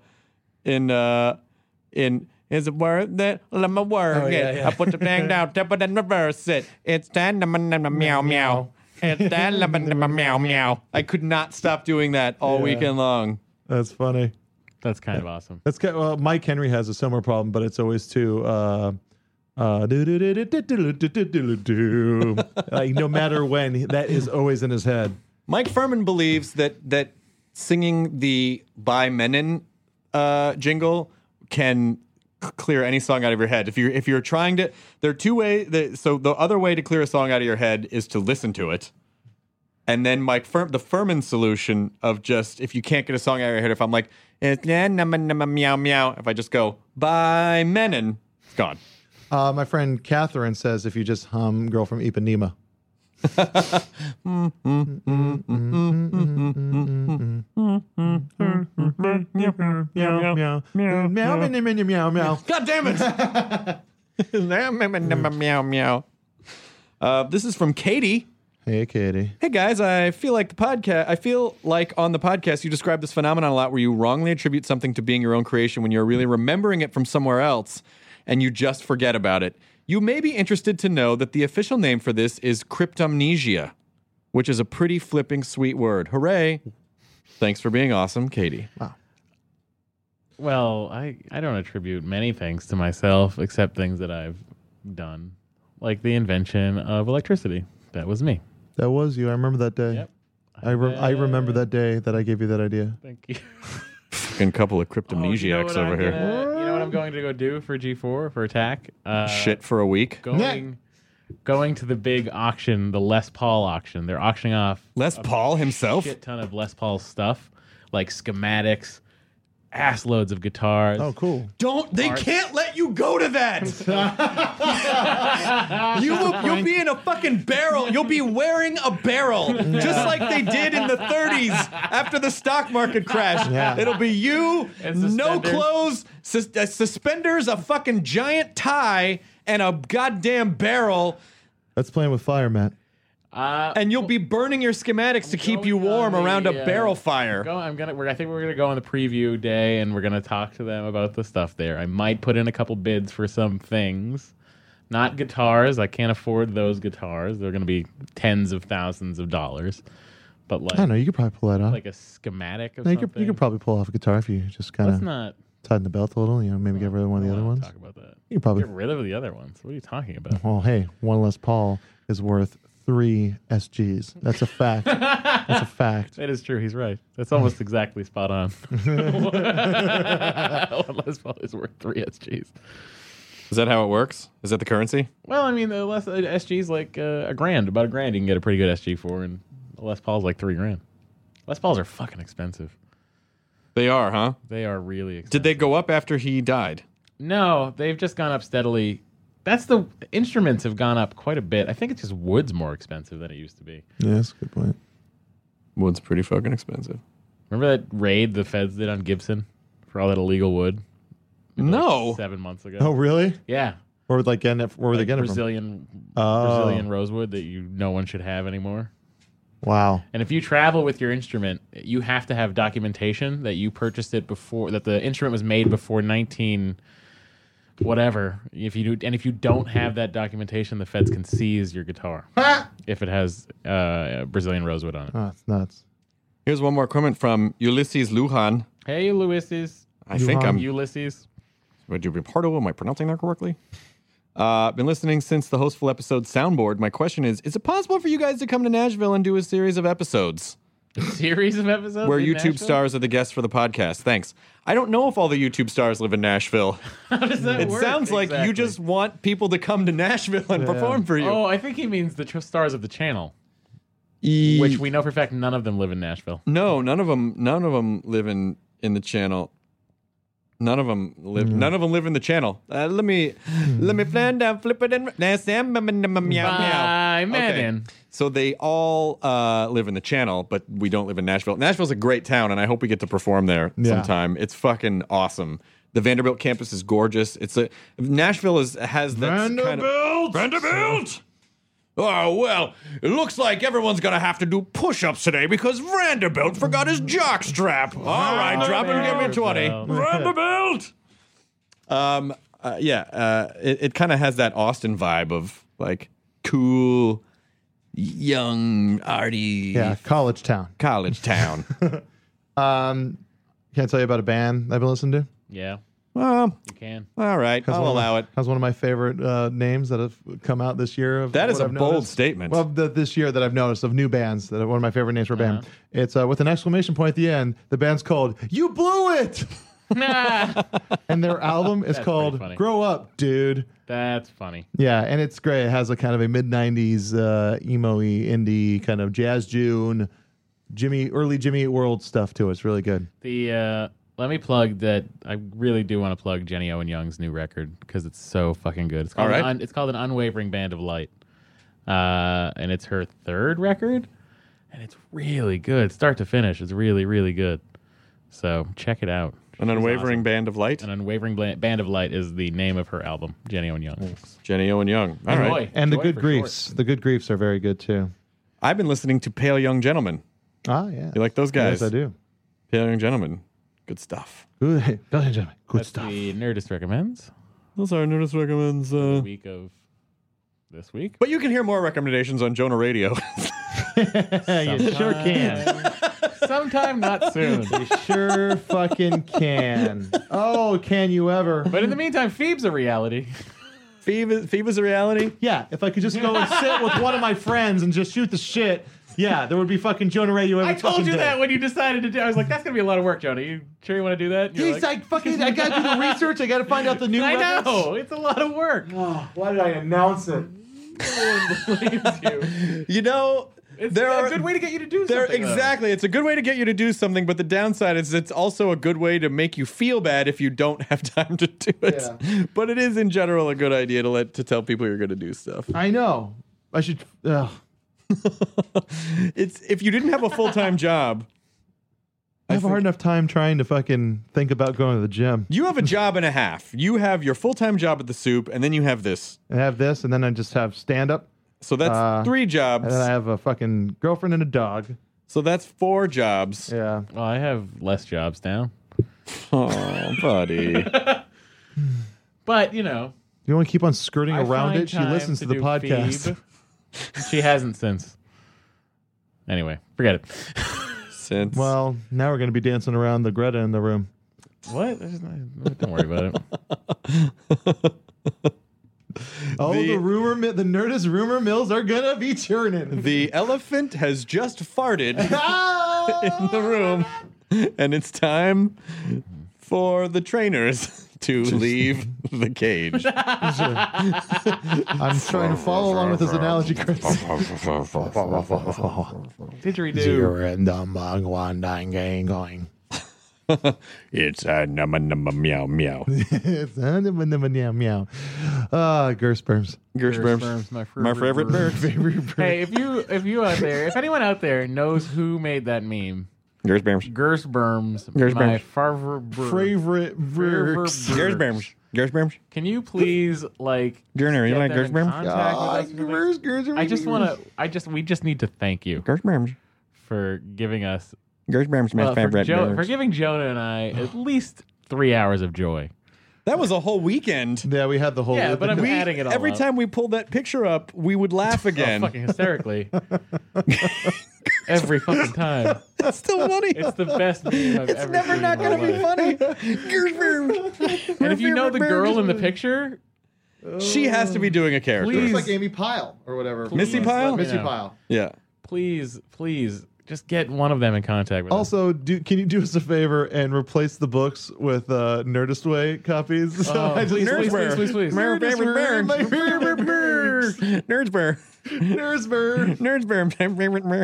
is it worth it? Let me work it. I put the bang down, tip it and reverse it. It's that meow meow. It's that meow meow. I could not stop doing that all weekend long. That's funny. That's kind of awesome. That's kind well, Mike Henry has a similar problem, but it's always too like no matter when, that is always in his head. Mike Furman believes that singing the By Menon jingle can clear any song out of your head. If you're trying to, there are two ways. So the other way to clear a song out of your head is to listen to it. And then the Furman solution of just, if you can't get a song out of your head, if I'm like, it's meow meow, if I just go, By Menon, it's gone. My friend Catherine says if you just hum Girl from Ipanema. Meow. God damn it. Meow meow. This is from Katie. Hey, Katie. Hey guys, I feel like on the podcast you describe this phenomenon a lot where you wrongly attribute something to being your own creation when you're really remembering it from somewhere else and you just forget about it. You may be interested to know that the official name for this is cryptomnesia, which is a pretty flipping sweet word. Hooray. Thanks for being awesome, Katie. Wow. Well, I don't attribute many things to myself except things that I've done, like the invention of electricity. That was me. That was you. I remember that day. Yep. I remember that day that I gave you that idea. Thank you. Fucking couple of cryptomnesiacs over here. You know what I'm going to go do for G4 for Attack? Shit for a week. Going to the big auction, the Les Paul auction. They're auctioning off Les Paul himself? shit ton of Les Paul stuff, like schematics, ass loads of guitars. Oh, cool. They can't let you go to that. You'll be in a fucking barrel. You'll be wearing a barrel, just like they did in the 30s after the stock market crash. Yeah. It'll be you, And no suspenders. clothes, suspenders, a fucking giant tie, and a goddamn barrel. That's playing with fire, Matt. And you'll be burning your schematics to keep you warm around a barrel fire. I think we're gonna go on the preview day, and we're gonna talk to them about the stuff there. I might put in a couple bids for some things, not guitars. I can't afford those guitars. They're gonna be tens of thousands of dollars. But like, I don't know. You could probably pull that off. like a schematic of No, you something. could probably pull off a guitar if you just kind Let's of not tighten the belt a little. You know, maybe get rid of one of the other ones. talk about that. You could probably. Get rid of the other ones. What are you talking about? Well, hey, one Les Paul is worth 3 SGs. That's a fact. That's a fact. That is true. He's right. That's almost exactly spot on. One Les Paul is worth 3 SGs. Is that how it works? Is that the currency? Well, I mean, the SG's like about $1,000 you can get a pretty good SG for, and the Les Paul's like $3,000. Les Pauls are fucking expensive. They are, huh? They are really expensive. Did they go up after he died? No, they've just gone up steadily. The instruments have gone up quite a bit. I think it's just wood's more expensive than it used to be. Yeah, that's a good point. Wood's pretty fucking expensive. Remember that raid the feds did on Gibson for all that illegal wood? No. 7 months ago. Oh, really? Yeah. Where were they getting it? Where were they getting it from? Brazilian rosewood that no one should have anymore. Wow. And if you travel with your instrument, you have to have documentation that you purchased it before, that the instrument was made before whatever. If you don't have that documentation, the feds can seize your guitar if it has Brazilian rosewood on it. Oh, it's nuts. Here's one more comment from Ulysses Lujan. Hey, Ulysses. I think I'm Ulysses. Would you be part of it? Am I pronouncing that correctly? Been listening since the Hostful episode soundboard. My question is it possible for you guys to come to Nashville and do a series of episodes? A series of episodes? Where in YouTube Nashville? stars are the guests for the podcast. Thanks. I don't know if all the YouTube stars live in Nashville. How does that It work? sounds like you exactly? just want people to come to Nashville and perform for you. Oh, I think he means the stars of the channel, which we know for a fact none of them live in Nashville. No, none of them live in the channel. None of them live in the channel. Let me fly down, flip it, and meow meow. Man. So they all live in the channel, but we don't live in Nashville. Nashville's a great town, and I hope we get to perform there sometime. It's fucking awesome. The Vanderbilt campus is gorgeous. Nashville has that kind of Vanderbilt. Oh, well, it looks like everyone's going to have to do push-ups today because Vanderbilt forgot his jockstrap. All right, drop it and give me 20. Vanderbilt! It kind of has that Austin vibe of, like, cool, young, arty Yeah, college town. college town. Can I tell you about a band I've been listening to? Yeah, Well, you can. all right, I'll allow it. That's one of my favorite names that have come out this year. That is what a I've bold noticed. statement. Well, this year that I've noticed of new bands, that are one of my favorite names for a band. It's with an exclamation point at the end. The band's called "You Blew It," and their album is That's called pretty funny. "Grow Up, Dude." That's funny. Yeah, and it's great. It has a kind of a mid-'90s emo-y indie kind of jazz June, early Jimmy Eat World stuff to it. It's really good. Let me plug that. I really do want to plug Jenny Owen Young's new record because it's so fucking good. It's called All right. It's called An Unwavering Band of Light, and it's her third record, and it's really good, start to finish. It's really, really good. So check it out. An She's Unwavering awesome. Band of Light. An Unwavering Band of Light is the name of her album. Jenny Owen Young. Jenny Owen Young. All right. Joy. And the Joy Good for Griefs. short. The Good Griefs are very good too. I've been listening to Pale Young Gentlemen. Ah, yeah. You like those guys? Yes, I do. Pale Young Gentlemen. Good stuff. Good, good That's stuff. the Nerdist recommends. Those are Nerdist Recommends. The week of this week. But you can hear more recommendations on Jonah Radio. You sure can. Sometime not soon. You sure fucking can. Oh, can you ever? But in the meantime, Phoebe's a reality. Phoebe is a reality. Yeah, if I could just go and sit with one of my friends and just shoot the shit, yeah, there would be fucking Jonah Radio every I told fucking you day. that when you decided to do. I was like, "That's gonna be a lot of work, Jonah. You sure you want to do that?" And you're He's like, fucking, I gotta do the research. I gotta find out the new "I records. know it's a lot of work." Oh, why did I announce it? You know, It's there a are good way to get you to do There, something. though. exactly. It's a good way to get you to do something, but the downside is it's also a good way to make you feel bad if you don't have time to do it. Yeah. But it is in general a good idea to tell people you're going to do stuff. I know. I should. It's if you didn't have a full-time job. I have a hard enough time trying to fucking think about going to the gym. You have a job and a half. You have your full-time job at the Soup, and then you have this. I have this, and then I just have stand up, So that's 3 jobs. and then I have a fucking girlfriend and a dog. So that's 4 jobs. Yeah. Well, I have less jobs now, Oh, buddy. but you know, You want to keep on skirting I around find it? She time listens to the do podcast. Phoebe. She hasn't since. Anyway, forget it. Since Well, now we're going to be dancing around the Greta in the room. What? Don't worry about it. Oh, the Nerdist rumor mills are going to be churning. the elephant has just farted Ah! in the room, and it's time for the trainers to leave the cage. I'm trying to follow along with his analogy, Chris. Didgeridoo. in the Mugwandang gang going. It's a numma numma meow meow. It's meow meow. Gersperms. Gershberms. My My favorite bird. Hey, if you out there, if anyone out there knows who made that meme, Gershberms. Gersberms, Gersberms. my favorite Works. Gershberms. Gershberms. Can you please like Gerner, you get like them in Gershberms? contact with us? I just want to. We just need to thank you Gershberms. for giving us Gershberms, my for, favorite for bird. giving Jonah and I at least 3 hours of joy That was a whole weekend. Yeah, we had the whole. Yeah, but I'm adding it all Every up. time we pulled that picture up, we would laugh again. Fucking hysterically. Every fucking time. That's still funny. It's the best meme I've It's ever never seen not in my going to be life. funny. And if you know the girl in the picture, She has to be doing a character. It's like Amy Pyle or whatever. Missy Pyle? Missy Yeah. Pyle. Yeah. please, just get one of them in contact with us. Also, can you do us a favor and replace the books with Nerdist Way copies? Oh, please. Nerdsbear, my favorite bird. Nerdsbear. Nerdsbear. Nerdsbear.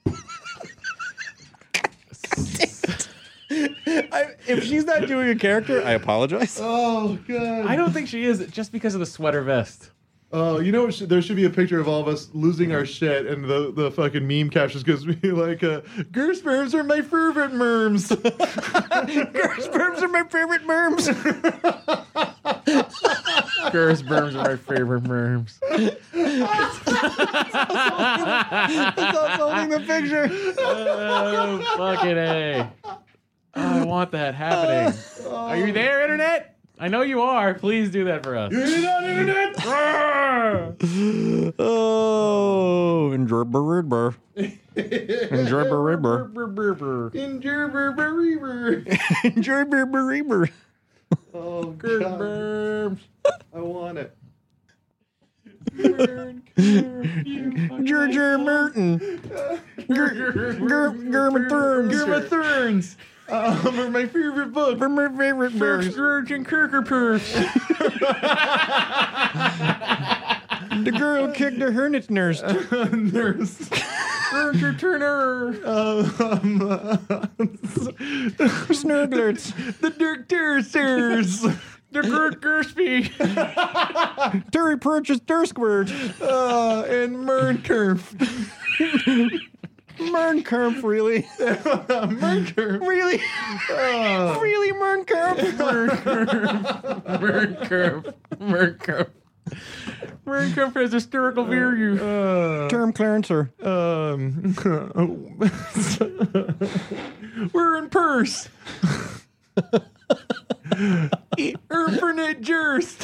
If she's not doing a character, I apologize. Oh god. I don't think she is, just because of the sweater vest. Oh, you know what? There should be a picture of all of us losing our shit, and the fucking meme captions goes be like, "Gersperms are my favorite merms." Gersperms are my favorite merms. Gersperms are my favorite merms. That's us holding the picture. Oh, fucking A. Oh, I want that happening. Are you there, Internet? I know you are. Please do that for us. You're not internet. Oh, enjoy Burr. Enjoy Burr. Enjoy Burr. Oh Good god. merms. I want it. George Merton. German Thurns. Germa Thurns. Are my favorite book. They're my favorite birds. George and Kirker Purse. The girl kicked the hornet's nest. Nurse. Roger Turner. Snurglets. The Dirk Terracers. The Gert Gersby. Terry Purchase Dursquirt. And Mernkerf. Mernkerf, really? Mernkerf. Really? Really, Mernkerf? Mernkerf has hysterical value. Term clearancer. We're in purse. Infinite Jurst.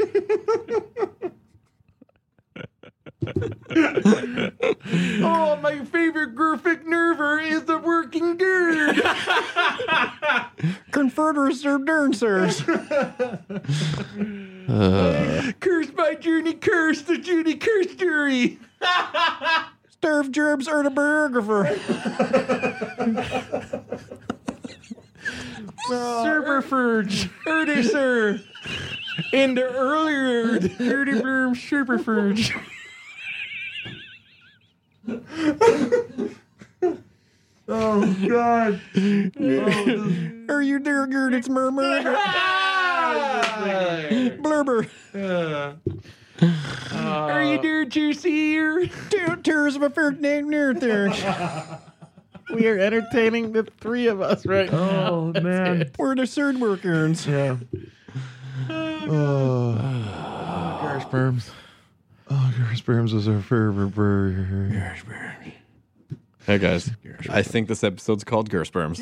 Oh, my favorite graphic nerver is the working girl. Converters or Dernsers. Cursed by Junie Curse, the Junie Curse jury. Sturf Gerbs or the biographer. Superfurge. Sir. In the earlier Dirty Bloom Superfurge. Oh God. Are you there, Gerd? It's Murmur. Blurber. Are you there, Juicier? Tears of a fair name near there. We are entertaining the three of us right now. Oh man. We're the third workers. Yeah. Gersperms. Oh, Gersperms was our favorite bird. Hey guys, I think this episode's called Gersperms.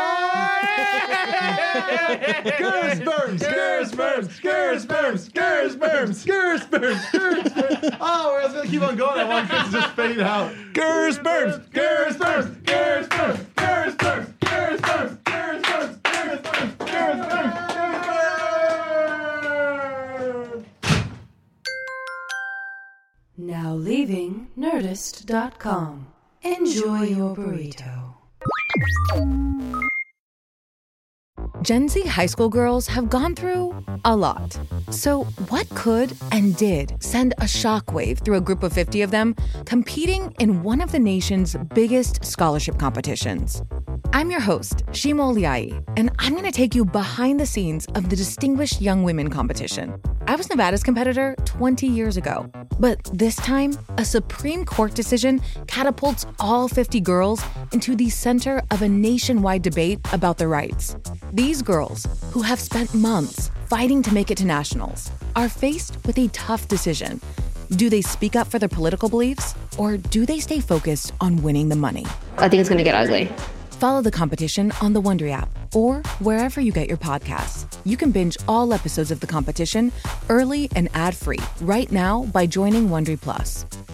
Gersperms, Gersperms, Gersperms, Gersperms, Gersperms, Gersperms. Oh, I was gonna keep on going. I want it to just fade out. Gersperms, Gersperms, Gersperms, Gersperms, Gersperms, Gersperms, Gersperms, Gersperms, Gersperms. Now leaving Nerdist.com. Enjoy your burrito. Gen Z high school girls have gone through a lot. So what could and did send a shockwave through a group of 50 of them competing in one of the nation's biggest scholarship competitions? I'm your host, Shima Oliai, and I'm going to take you behind the scenes of the Distinguished Young Women competition. I was Nevada's competitor 20 years ago, but this time, a Supreme Court decision catapults all 50 girls into the center of a nationwide debate about their rights. These girls, who have spent months fighting to make it to nationals, are faced with a tough decision. Do they speak up for their political beliefs, or do they stay focused on winning the money? I think it's going to get ugly. Follow the competition on the Wondery app or wherever you get your podcasts. You can binge all episodes of The Competition early and ad-free right now by joining Wondery Plus.